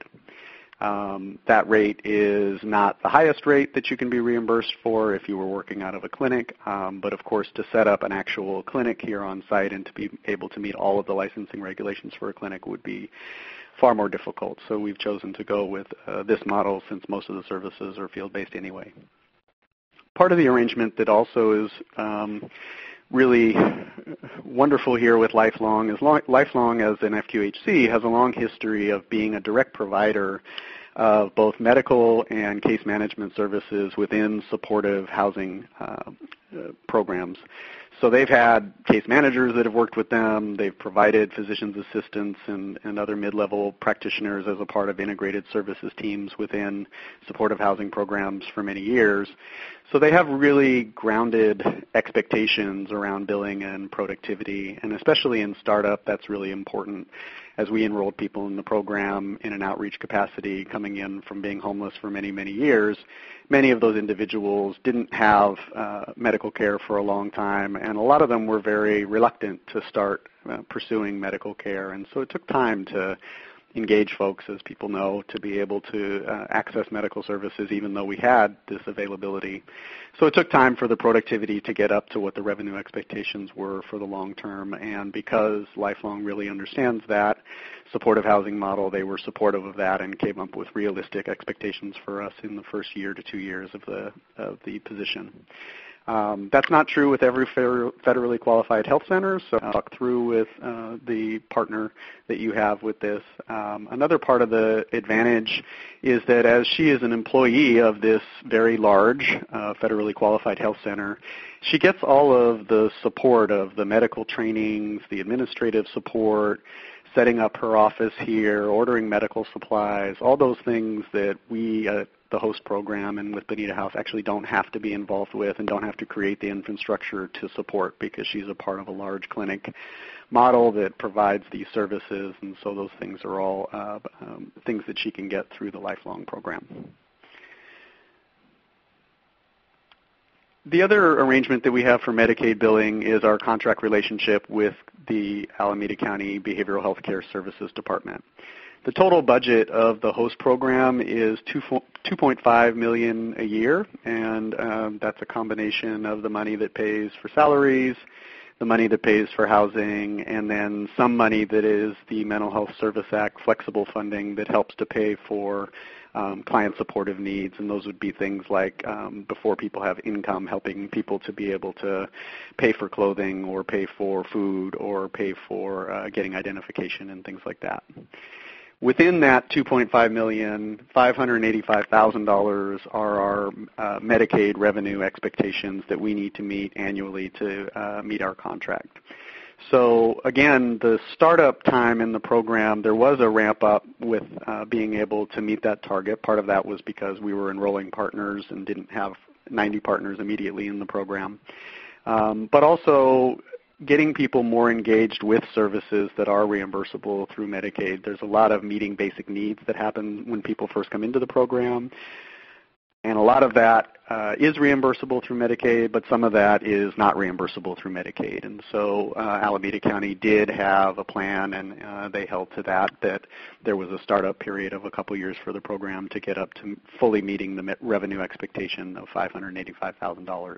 Um, that rate is not the highest rate that you can be reimbursed for if you were working out of a clinic, um, but of course to set up an actual clinic here on site and to be able to meet all of the licensing regulations for a clinic would be far more difficult. So we've chosen to go with uh, this model since most of the services are field-based anyway. Part of the arrangement that also is um, really wonderful here with Lifelong is long, Lifelong as an F Q H C has a long history of being a direct provider of both medical and case management services within supportive housing uh, uh, programs. So they've had case managers that have worked with them. They've provided physician's assistants and, and other mid-level practitioners as a part of integrated services teams within supportive housing programs for many years. So they have really grounded expectations around billing and productivity, and especially in startup, that's really important. As we enrolled people in the program in an outreach capacity coming in from being homeless for many, many years, many of those individuals didn't have uh, medical care for a long time, and a lot of them were very reluctant to start uh, pursuing medical care. And so it took time to engage folks, as people know, to be able to uh, access medical services even though we had this availability. So it took time for the productivity to get up to what the revenue expectations were for the long term, and because Lifelong really understands that supportive housing model, they were supportive of that and came up with realistic expectations for us in the first year to two years of the, of the position. Um, that's not true with every federally qualified health center, so I'll talk through with uh, the partner that you have with this. Um, another part of the advantage is that as she is an employee of this very large uh, federally qualified health center, she gets all of the support of the medical trainings, the administrative support, setting up her office here, ordering medical supplies, all those things that we uh, the host program and with Bonita House actually don't have to be involved with and don't have to create the infrastructure to support because she's a part of a large clinic model that provides these services, and so those things are all uh, um, things that she can get through the Lifelong program. The other arrangement that we have for Medicaid billing is our contract relationship with the Alameda County Behavioral Health Care Services Department. The total budget of the host program is two point five million dollars a year, and um, that's a combination of the money that pays for salaries, the money that pays for housing, and then some money that is the Mental Health Service Act flexible funding that helps to pay for um, client supportive needs, and those would be things like um, before people have income, helping people to be able to pay for clothing or pay for food or pay for uh, getting identification and things like that. Within that two point five million dollars, five hundred eighty-five thousand dollars are our uh, Medicaid revenue expectations that we need to meet annually to uh, meet our contract. So again, the startup time in the program, there was a ramp up with uh, being able to meet that target. Part of that was because we were enrolling partners and didn't have ninety partners immediately in the program. Um, but also getting people more engaged with services that are reimbursable through Medicaid. There's a lot of meeting basic needs that happen when people first come into the program, and a lot of that uh, is reimbursable through Medicaid, but some of that is not reimbursable through Medicaid. And so uh, Alameda County did have a plan, and uh, they held to that, that there was a startup period of a couple years for the program to get up to fully meeting the revenue expectation of five hundred eighty-five thousand dollars.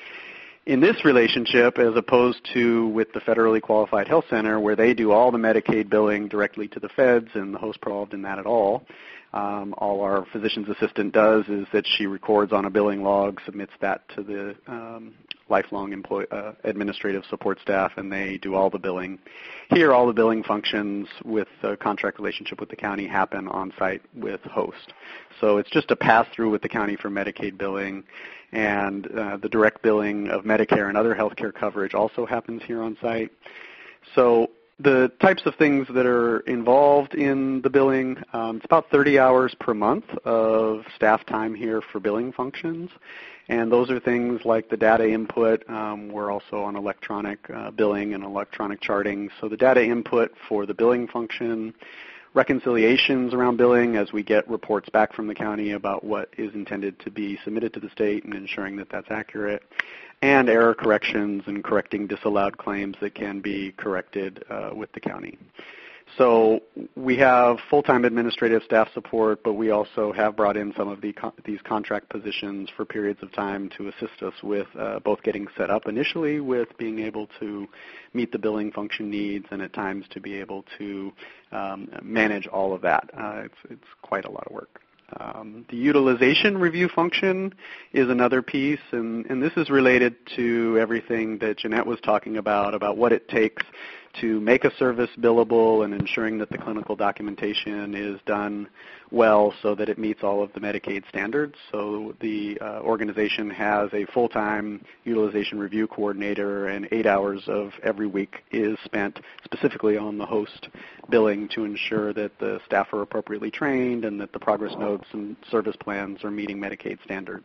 In this relationship, as opposed to with the federally qualified health center where they do all the Medicaid billing directly to the feds and the host involved in that at all, um, all our physician's assistant does is that she records on a billing log, submits that to the um, Lifelong employee, uh, administrative support staff, and they do all the billing. Here, all the billing functions with the contract relationship with the county happen on site with host. So it's just a pass-through with the county for Medicaid billing, and uh, the direct billing of Medicare and other health care coverage also happens here on site. So the types of things that are involved in the billing, um, it's about thirty hours per month of staff time here for billing functions. And those are things like the data input. Um, we're also on electronic uh, billing and electronic charting. So the data input for the billing function, reconciliations around billing as we get reports back from the county about what is intended to be submitted to the state and ensuring that that's accurate, and error corrections and correcting disallowed claims that can be corrected uh, with the county. So we have full-time administrative staff support, but we also have brought in some of the con- these contract positions for periods of time to assist us with uh, both getting set up initially with being able to meet the billing function needs and at times to be able to um, manage all of that. Uh, it's, it's quite a lot of work. Um, the utilization review function is another piece, and, and this is related to everything that Jeanette was talking about, about what it takes to make a service billable and ensuring that the clinical documentation is done well so that it meets all of the Medicaid standards. So the uh, organization has a full-time utilization review coordinator, and eight hours of every week is spent specifically on the host billing to ensure that the staff are appropriately trained and that the progress notes and service plans are meeting Medicaid standards.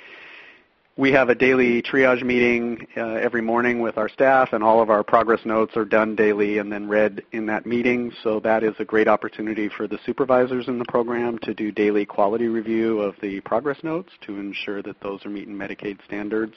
We have a daily triage meeting uh, every morning with our staff, and all of our progress notes are done daily and then read in that meeting. So that is a great opportunity for the supervisors in the program to do daily quality review of the progress notes to ensure that those are meeting Medicaid standards.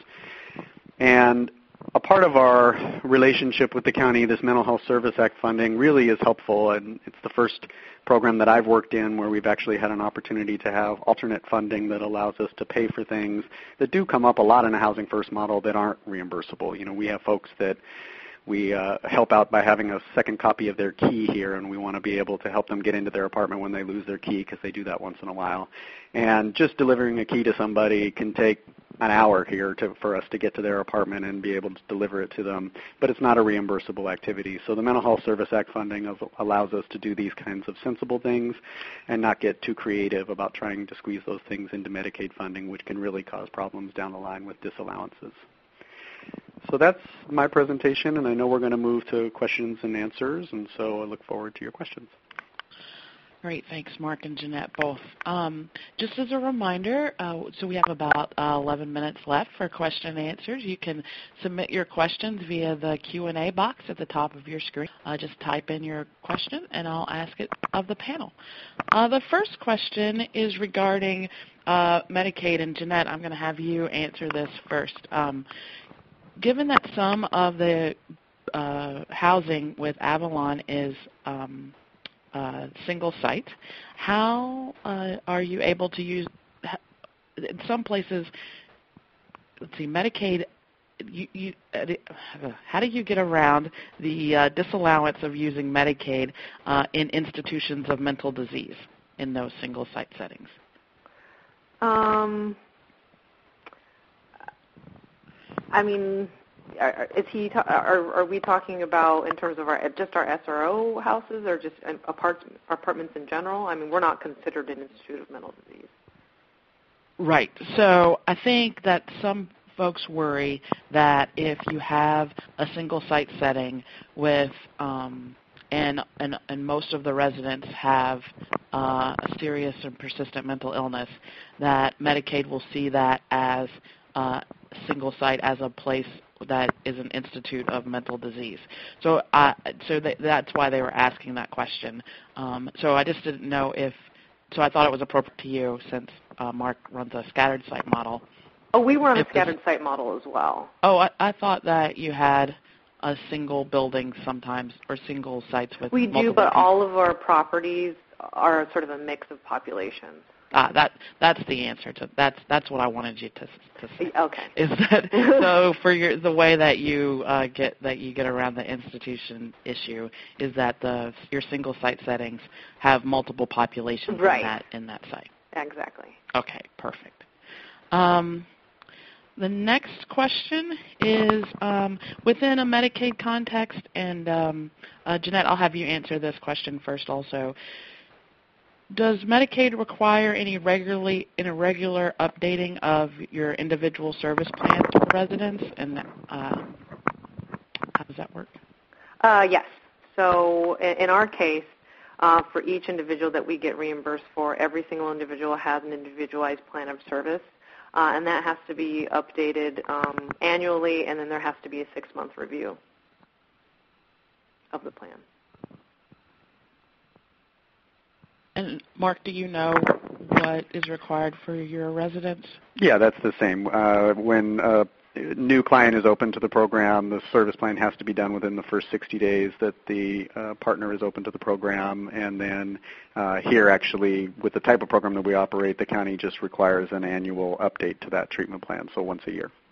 And a part of our relationship with the county, this Mental Health Service Act funding really is helpful, and it's the first program that I've worked in where we've actually had an opportunity to have alternate funding that allows us to pay for things that do come up a lot in a Housing First model that aren't reimbursable. You know, we have folks that we uh, help out by having a second copy of their key here, and we want to be able to help them get into their apartment when they lose their key because they do that once in a while. And just delivering a key to somebody can take an hour here to, for us to get to their apartment and be able to deliver it to them, but it's not a reimbursable activity. So the Mental Health Service Act funding of, allows us to do these kinds of sensible things and not get too creative about trying to squeeze those things into Medicaid funding, which can really cause problems down the line with disallowances. So that's my presentation, and I know we're going to move to questions and answers, and so I look forward to your questions. Great. Thanks, Mark and Jeanette, both. Um, just as a reminder, uh, so we have about uh, eleven minutes left for question and answers. You can submit your questions via the Q and A box at the top of your screen. Uh, just type in your question, and I'll ask it of the panel. Uh, the first question is regarding uh, Medicaid, and Jeanette, I'm going to have you answer this first. Um, given that some of the uh, housing with Avalon is um, Uh, single site, how uh, are you able to use, in some places, let's see, Medicaid, you, you, uh, how do you get around the uh, disallowance of using Medicaid uh, in institutions of mental disease in those single site settings? Um, I mean, Is he? Ta- are, are we talking about in terms of our just our S R O houses, or just apart- apartments in general? I mean, we're not considered an institute of mental disease. Right. So I think that some folks worry that if you have a single site setting with um, and, and and most of the residents have uh, a serious and persistent mental illness, that Medicaid will see that as uh, single site as a place that is an institute of mental disease. So uh, so th- that's why they were asking that question. Um, so I just didn't know if, so I thought it was appropriate to you since uh, Mark runs a scattered site model. Oh, we run a scattered this, site model as well. Oh, I, I thought that you had a single building sometimes, or single sites with We multiple do, but people. all of our properties are sort of a mix of populations. Ah, that that's the answer to that's that's what I wanted you to to say. Okay. Is that so? For your the way that you uh, get that you get around the institution issue is that the your single site settings have multiple populations right. in that in that site. Exactly. Okay, perfect. Um, the next question is um, within a Medicaid context, and um, uh, Jeanette, I'll have you answer this question first also. Does Medicaid require any regularly irregular updating of your individual service plans to residents, and uh, how does that work? Uh, yes. So in our case, uh, for each individual that we get reimbursed for, every single individual has an individualized plan of service. uh, and that has to be updated um, annually, and then there has to be a six-month review of the plan. And Mark, do you know what is required for your residents? Yeah, that's the same. Uh, when a new client is open to the program, the service plan has to be done within the first sixty days that the uh, partner is open to the program. And then uh, here, actually, with the type of program that we operate, the county just requires an annual update to that treatment plan, so once a year.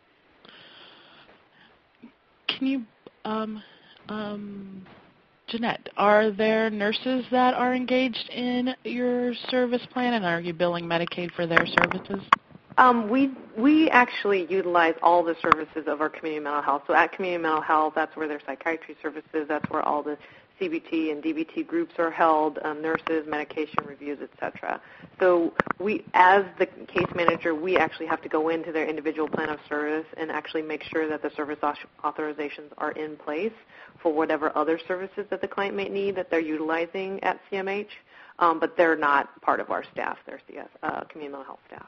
Can you, um, um, Jeanette, are there nurses that are engaged in your service plan, and are you billing Medicaid for their services? Um, we we actually utilize all the services of our community mental health. So at community mental health, that's where their psychiatry services, that's where all the C B T and D B T groups are held, um, nurses, medication reviews, et cetera. So we, as the case manager, we actually have to go into their individual plan of service and actually make sure that the service authorizations are in place for whatever other services that the client may need that they're utilizing at C M H, um, but they're not part of our staff. They're C S, uh, community mental health staff.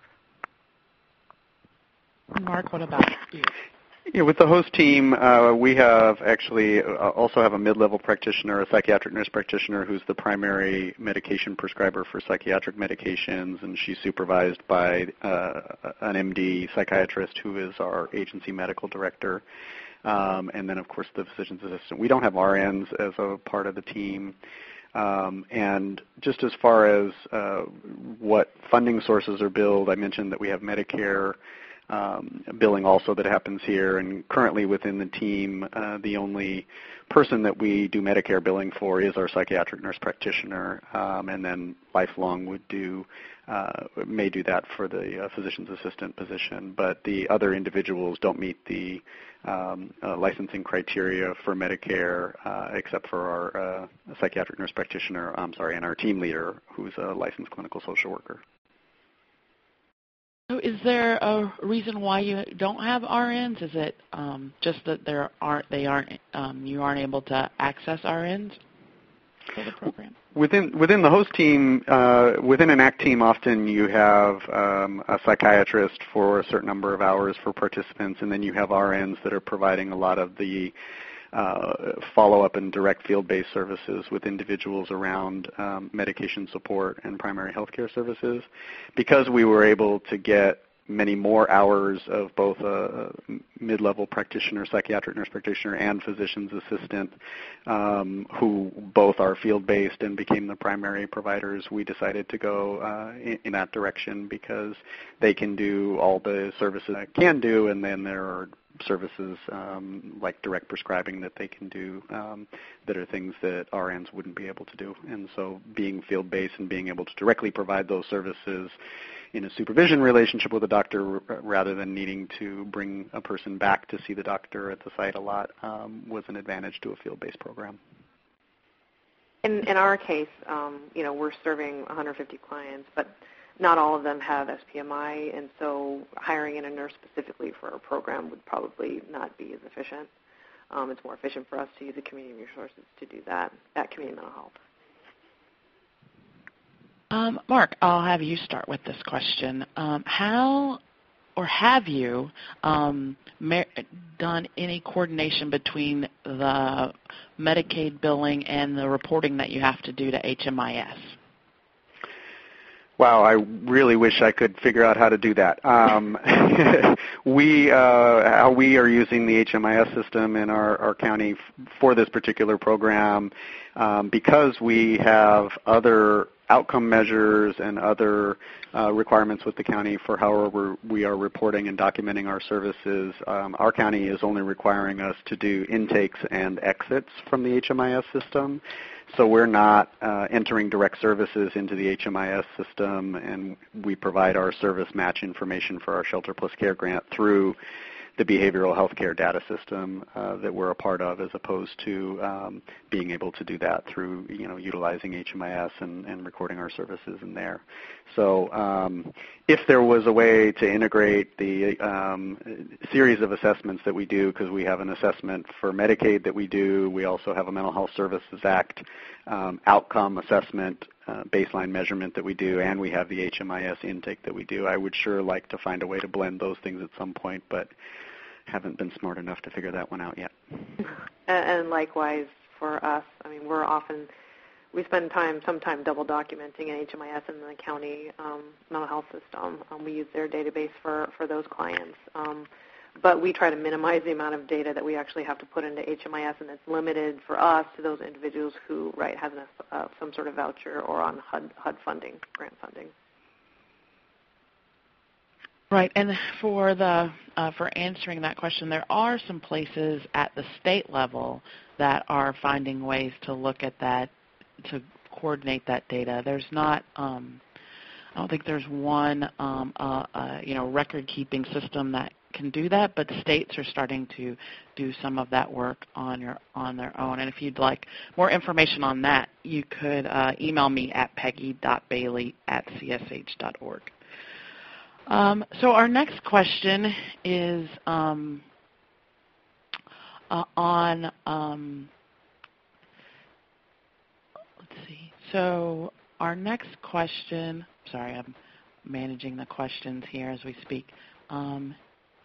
Mark, what about you? Yeah, with the host team, uh, we have actually uh, also have a mid-level practitioner, a psychiatric nurse practitioner, who's the primary medication prescriber for psychiatric medications, and she's supervised by uh, an M D psychiatrist who is our agency medical director, um, and then, of course, the physician's assistant. We don't have R Ns as a part of the team. Um, and just as far as uh, what funding sources are billed, I mentioned that we have Medicare Um, billing also that happens here, and currently within the team, uh, the only person that we do Medicare billing for is our psychiatric nurse practitioner, um, and then Lifelong would do uh, may do that for the uh, physician's assistant position, but the other individuals don't meet the um, uh, licensing criteria for Medicare, uh, except for our uh, psychiatric nurse practitioner, I'm sorry, and our team leader, who's a licensed clinical social worker. So is there a reason why you don't have R Ns? Is it um, just that there aren't they aren't um, you aren't able to access R Ns for the program? Within within the host team, uh, within an A C T team, often you have um, a psychiatrist for a certain number of hours for participants, and then you have R Ns that are providing a lot of the Uh, follow-up and direct field-based services with individuals around um, medication support and primary health care services. Because we were able to get many more hours of both a, a mid-level practitioner, psychiatric nurse practitioner, and physician's assistant, um, who both are field-based and became the primary providers, we decided to go uh, in, in that direction because they can do all the services I can do, and then there are services um, like direct prescribing that they can do um, that are things that R Ns wouldn't be able to do. And so being field-based and being able to directly provide those services in a supervision relationship with a doctor rather than needing to bring a person back to see the doctor at the site a lot um, was an advantage to a field-based program. In, in our case, um, you know, we're serving one hundred fifty clients, but not all of them have S P M I, and so hiring in a nurse specifically for our program would probably not be as efficient. Um, it's more efficient for us to use the community resources to do that at community mental health. Um, Mark, I'll have you start with this question. Um, how or have you um, mer- done any coordination between the Medicaid billing and the reporting that you have to do to H M I S? Wow, I really wish I could figure out how to do that. Um, we, uh, how we are using the H M I S system in our, our county f- for this particular program, um, because we have other outcome measures and other uh, requirements with the county for how we're, we are reporting and documenting our services. Um, our county is only requiring us to do intakes and exits from the H M I S system. So we're not uh, entering direct services into the H M I S system, and we provide our service match information for our Shelter Plus Care grant through the behavioral health care data system uh, that we're a part of, as opposed to um, being able to do that through, you know, utilizing H M I S and, and recording our services in there. So um, if there was a way to integrate the um, series of assessments that we do, because we have an assessment for Medicaid that we do, we also have a Mental Health Services Act um, outcome assessment uh, baseline measurement that we do, and we have the H M I S intake that we do. I would sure like to find a way to blend those things at some point, but haven't been smart enough to figure that one out yet. And likewise for us, I mean, we're often, we spend time, some time double documenting an H M I S in the county um, mental health system. Um, we use their database for, for those clients. Um, but we try to minimize the amount of data that we actually have to put into H M I S, and it's limited for us to those individuals who, right, have an, uh, some sort of voucher or on H U D, H U D funding, grant funding. Right, and for the uh, for answering that question, there are some places at the state level that are finding ways to look at that, to coordinate that data. There's not, um, I don't think there's one, um, uh, uh, you know, record-keeping system that can do that, but states are starting to do some of that work on your on their own. And if you'd like more information on that, you could uh, email me at peggy dot bailey at c s h dot org. Um, so our next question is um, uh, on, um, let's see, so our next question, sorry, I'm managing the questions here as we speak, um,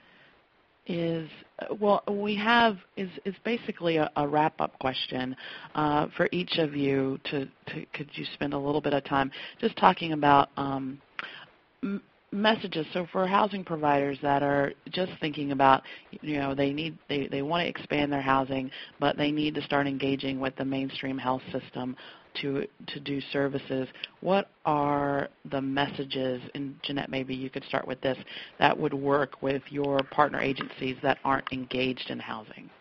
is, well, we have, is, is basically a, a wrap-up question uh, for each of you to, to, could you spend a little bit of time just talking about um, m- messages. So for housing providers that are just thinking about, you know, they need, they, they want to expand their housing, but they need to start engaging with the mainstream health system to to do services, what are the messages, and Jeanette, maybe you could start with this, that would work with your partner agencies that aren't engaged in housing?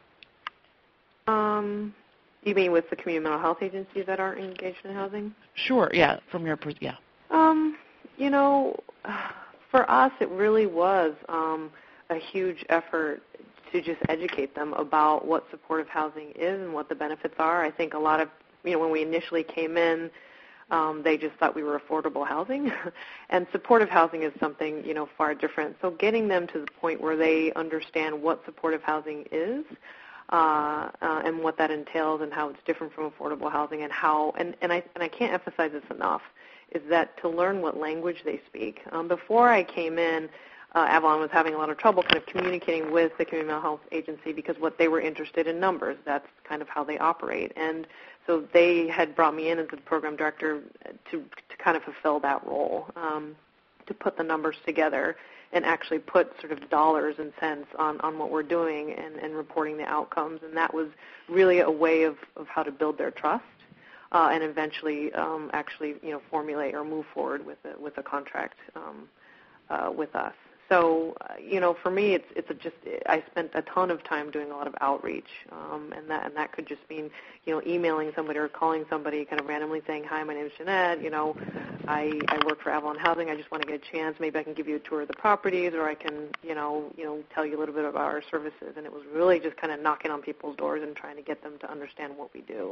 Um, you mean with the community mental health agencies that aren't engaged in housing? Sure, yeah, from your, yeah. Um, you know, for us it really was um, a huge effort to just educate them about what supportive housing is and what the benefits are. I think a lot of, you know, when we initially came in, um, they just thought we were affordable housing. And supportive housing is something, you know, far different. So getting them to the point where they understand what supportive housing is uh, uh, and what that entails and how it's different from affordable housing and how, and, and, I, and I can't emphasize this enough, is that to learn what language they speak. Um, before I came in, Uh, Avalon was having a lot of trouble kind of communicating with the community mental health agency because what they were interested in numbers. That's kind of how they operate. And so they had brought me in as the program director to, to kind of fulfill that role, um, to put the numbers together and actually put sort of dollars and cents on, on what we're doing and, and reporting the outcomes. And that was really a way of, of how to build their trust uh, and eventually um, actually, you know, formulate or move forward with a, with a contract um, uh, with us. So, uh, you know, for me, it's it's a just I spent a ton of time doing a lot of outreach, um, and that and that could just mean, you know, emailing somebody or calling somebody, kind of randomly saying, "Hi, my name is Jeanette. You know, I, I work for Avalon Housing. I just want to get a chance. Maybe I can give you a tour of the properties, or I can, you know, you know, tell you a little bit about our services." And it was really just kind of knocking on people's doors and trying to get them to understand what we do.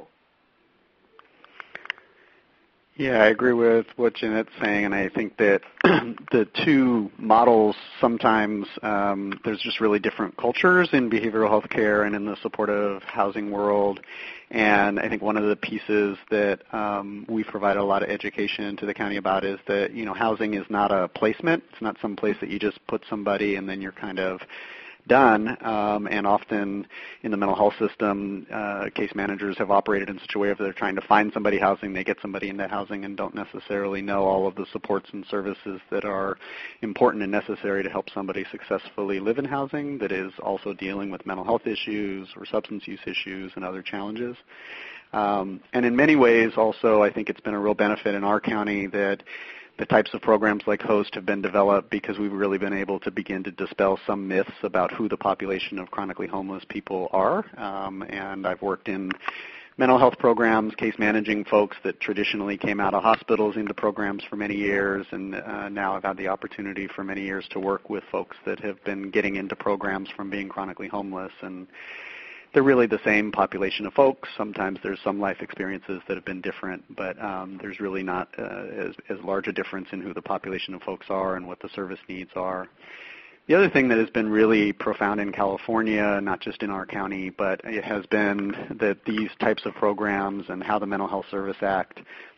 Yeah, I agree with what Jeanette's saying, and I think that the two models sometimes um, there's just really different cultures in behavioral health care and in the supportive housing world. And I think one of the pieces that um, we provide a lot of education to the county about is that, you know, housing is not a placement. It's not some place that you just put somebody and then you're kind of done, um, and often in the mental health system, uh, case managers have operated in such a way if they're trying to find somebody housing, they get somebody into housing and don't necessarily know all of the supports and services that are important and necessary to help somebody successfully live in housing that is also dealing with mental health issues or substance use issues and other challenges. Um, and in many ways also I think it's been a real benefit in our county that the types of programs like HOST have been developed because we've really been able to begin to dispel some myths about who the population of chronically homeless people are. Um, and I've worked in mental health programs, case managing folks that traditionally came out of hospitals into programs for many years, and uh, now I've had the opportunity for many years to work with folks that have been getting into programs from being chronically homeless. And they're really the same population of folks. Sometimes there's some life experiences that have been different, but um, there's really not uh, as, as large a difference in who the population of folks are and what the service needs are. The other thing that has been really profound in California, not just in our county, but it has been that these types of programs and how the Mental Health Service Act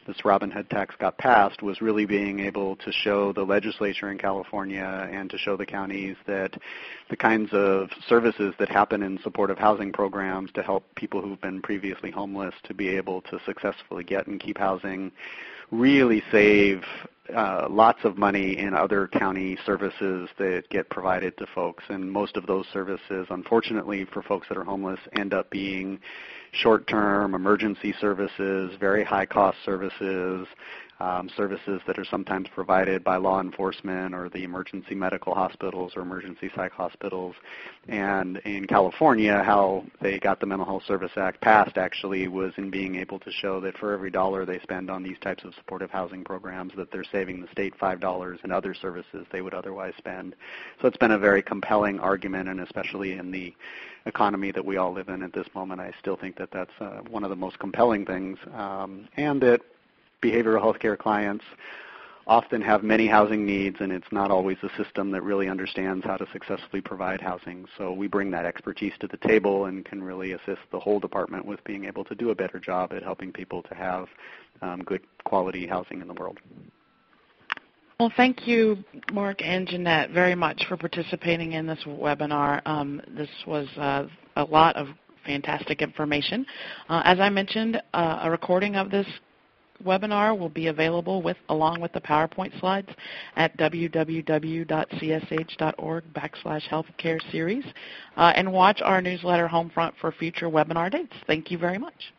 this Robin Hood tax got passed was really being able to show the legislature in California and to show the counties that the kinds of services that happen in supportive housing programs to help people who've been previously homeless to be able to successfully get and keep housing really save uh, lots of money in other county services that get provided to folks. And most of those services, unfortunately for folks that are homeless, end up being short-term emergency services, very high-cost services, um, services that are sometimes provided by law enforcement or the emergency medical hospitals or emergency psych hospitals. And in California, how they got the Mental Health Service Act passed actually was in being able to show that for every dollar they spend on these types of supportive housing programs, that they're saving the state five dollars in other services they would otherwise spend. So it's been a very compelling argument, and especially in the economy that we all live in at this moment, I still think that that's uh, one of the most compelling things, um, and that behavioral health care clients often have many housing needs, and it's not always a system that really understands how to successfully provide housing. So we bring that expertise to the table and can really assist the whole department with being able to do a better job at helping people to have um, good quality housing in the world. Well, thank you, Mark and Jeanette, very much for participating in this webinar. Um, this was uh, a lot of fantastic information. Uh, as I mentioned, uh, a recording of this webinar will be available with along with the PowerPoint slides at www.csh.org backslash healthcare series. Uh, and watch our newsletter Homefront for future webinar dates. Thank you very much.